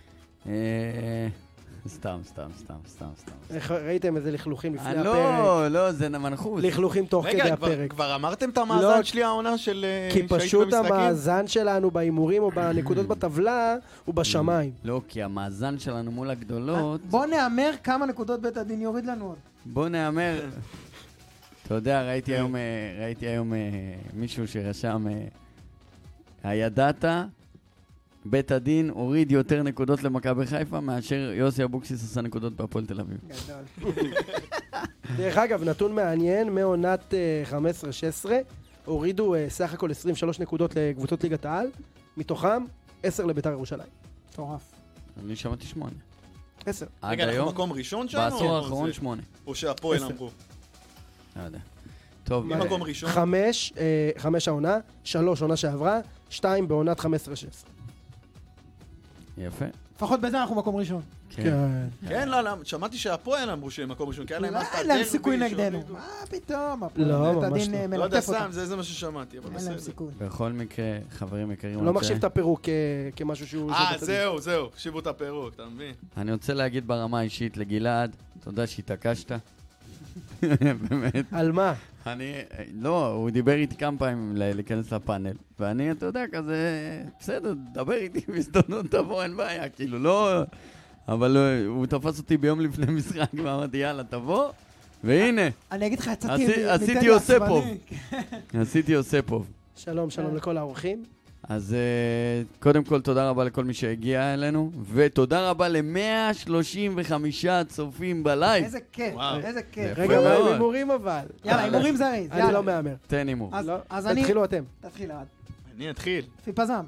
סתם. ראיתם איזה לכלוכים לפני הפרק? לא, זה מנחוס. לכלוכים תוך כדי הפרק. רגע, כבר אמרתם את המאזן שלי העונה של... כי פשוט המאזן שלנו בהימורים או בנקודות בטבלה הוא בשמיים. לא, כי המאזן שלנו מול הגדולות... בוא נאמר כמה נקודות בית הדין יוריד לנו עוד. בוא נאמר... אתה יודע, ראיתי היום מישהו שרשם... הידעת... בית הדין הוריד יותר נקודות למכבי חיפה מאשר יוסי אבוקסיס עשה נקודות בהפועל תל אביב. דרך אגב, נתון מעניין, מעונת 15-16, הורידו סך הכל 23 נקודות לקבוצות ליגת העל, מתוכם 10 לביתר ירושלים. טורף. אני שמעתי 8. 10. רגע, אנחנו מקום ראשון שלנו? בעשור האחרון 8. או שהפועל אמרו? לא יודע. טוב. מי מקום ראשון? 5 העונה, 3 עונה שעברה, 2 בעונת 15-16. יפה. לפחות בזה אנחנו מקום ראשון. כן, לא, שמעתי שהפועל אמרו שהם מקום ראשון, כי היה להם אין להם סיכוי נגדנו. מה פתאום? לא, ממש לא. לא יודע, סתם, זה מה ששמעתי, אבל בסדר. בכל מקרה, חברים יקרים... לא מחשיב את הפירוק כמשהו שהוא... זהו, חשיבו את הפירוק, אתה מבין? אני רוצה להגיד ברמה האישית לגלעד, תודה שהתעקשת. באמת. על מה? לא, הוא דיבר איתי כמה פעמים להיכנס לפאנל, ואני, אתה יודע, כזה, בסדר, דבר איתי בסדונות, תבוא, אין בעיה, כאילו, לא... אבל הוא תפס אותי ביום לפני משחק, ואמרתי, יאללה, תבוא, והנה. אני אגיד לך, עשיתי יוספוב. עשיתי יוספוב. שלום לכל האורחים. אז קודם כל, תודה רבה לכל מי שהגיע אלינו, ותודה רבה ל-135 צופים בלייב. איזה כיף, איזה כיף. רגע, מה עם הימורים אבל? יאללה, הימורים זריז. אני לא מאמר. תן הימור. אז אני... תתחילו אתם. תתחיל עד. אני אתחיל. לפי פזם.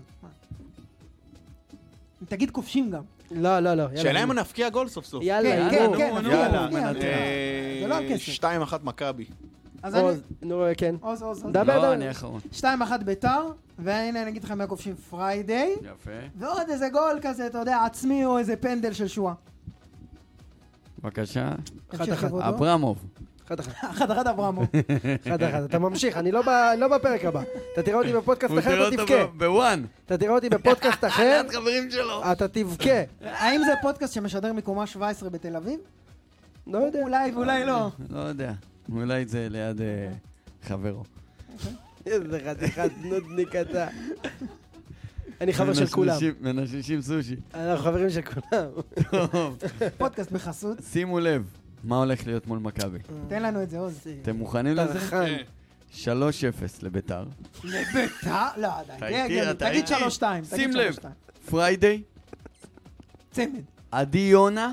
תגיד כובשים גם. לא. שאלה אם נפקיע גול סוף סוף. יאללה, יאללה. זה לא הכסף. 2-1 מכבי. עוז, נו, כן. עוז. לא, אני האחרון. 2-1 ביתר, והנה אני אגיד לך מהכובשים פריידיי. יפה. ועוד איזה גול כזה, אתה יודע, עצמי או איזה פנדל של שועה. בבקשה. 1-1. אברמוב. 1-1. 1-1 אברמוב. 1-1. אתה ממשיך, אני לא בפרק הבא. אתה תראה אותי בפודקאסט אחר, אתה תבכה. בוואן. אתה תראה אותי בפודקאסט אחר, חברים שלו. אתה תבכה. האם זה פודקאסט שמשדר מקומה 17 בתל אביב? לא יודע. אולי ואולי לא. לא יודע. אולי זה ליד חברו. איזה חתיכת נודניק אתה. אני חבר של כולם. מנששים סושי. אנחנו חברים של כולם. טוב. פודקאסט בחסות. שימו לב, מה הולך להיות מול מכבי. תן לנו את זה, עוז. אתם מוכנים לזה? 3-0 לביתר. לביתר? לא, תגיד 3-2. שים לב, פריידיי. צמד. עדי יונה.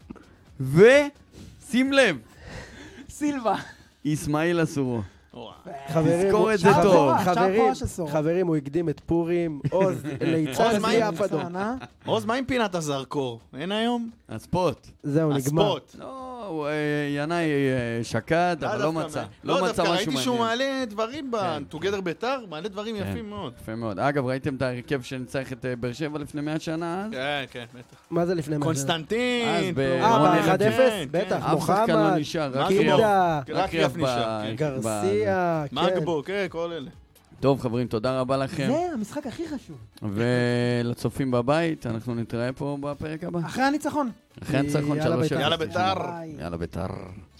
ושים לב. סילבה. איסמעיל אסורו. תזכור את זה טוב. חברים, הוא הקדים את פורים. עוז, ליצן בלי אף אדום. עוז, מה עם פינת הזרקור? אין היום? הספוט. זהו, נגמר. לא, לא, ינאי שקד, אבל לא מצא. לא מצא משהו מעניין. ראיתי שהוא מעלה דברים בטוגדר ביתר, מעלה דברים יפים מאוד. יפה מאוד. אגב, ראיתם את ההרכב שניצח את באר שבע לפני 100 שנה? כן, כן, בטח. מה זה לפני 100 שנה? קונסטנטין. אז ב-1-0? בטח, אף שחקן לא מוחמד, נשאר, קינדה, רק יף נשאר. גרסיה, כן. מגבו, כן, כל אלה. טוב, חברים, תודה רבה לכם. זה המשחק הכי חשוב. ולצופים בבית, אנחנו נתראה פה בפרק הבא. אחרי הניצחון. אחרי הניצחון, יאללה 3-0. יאללה ביתר. יאללה ביתר.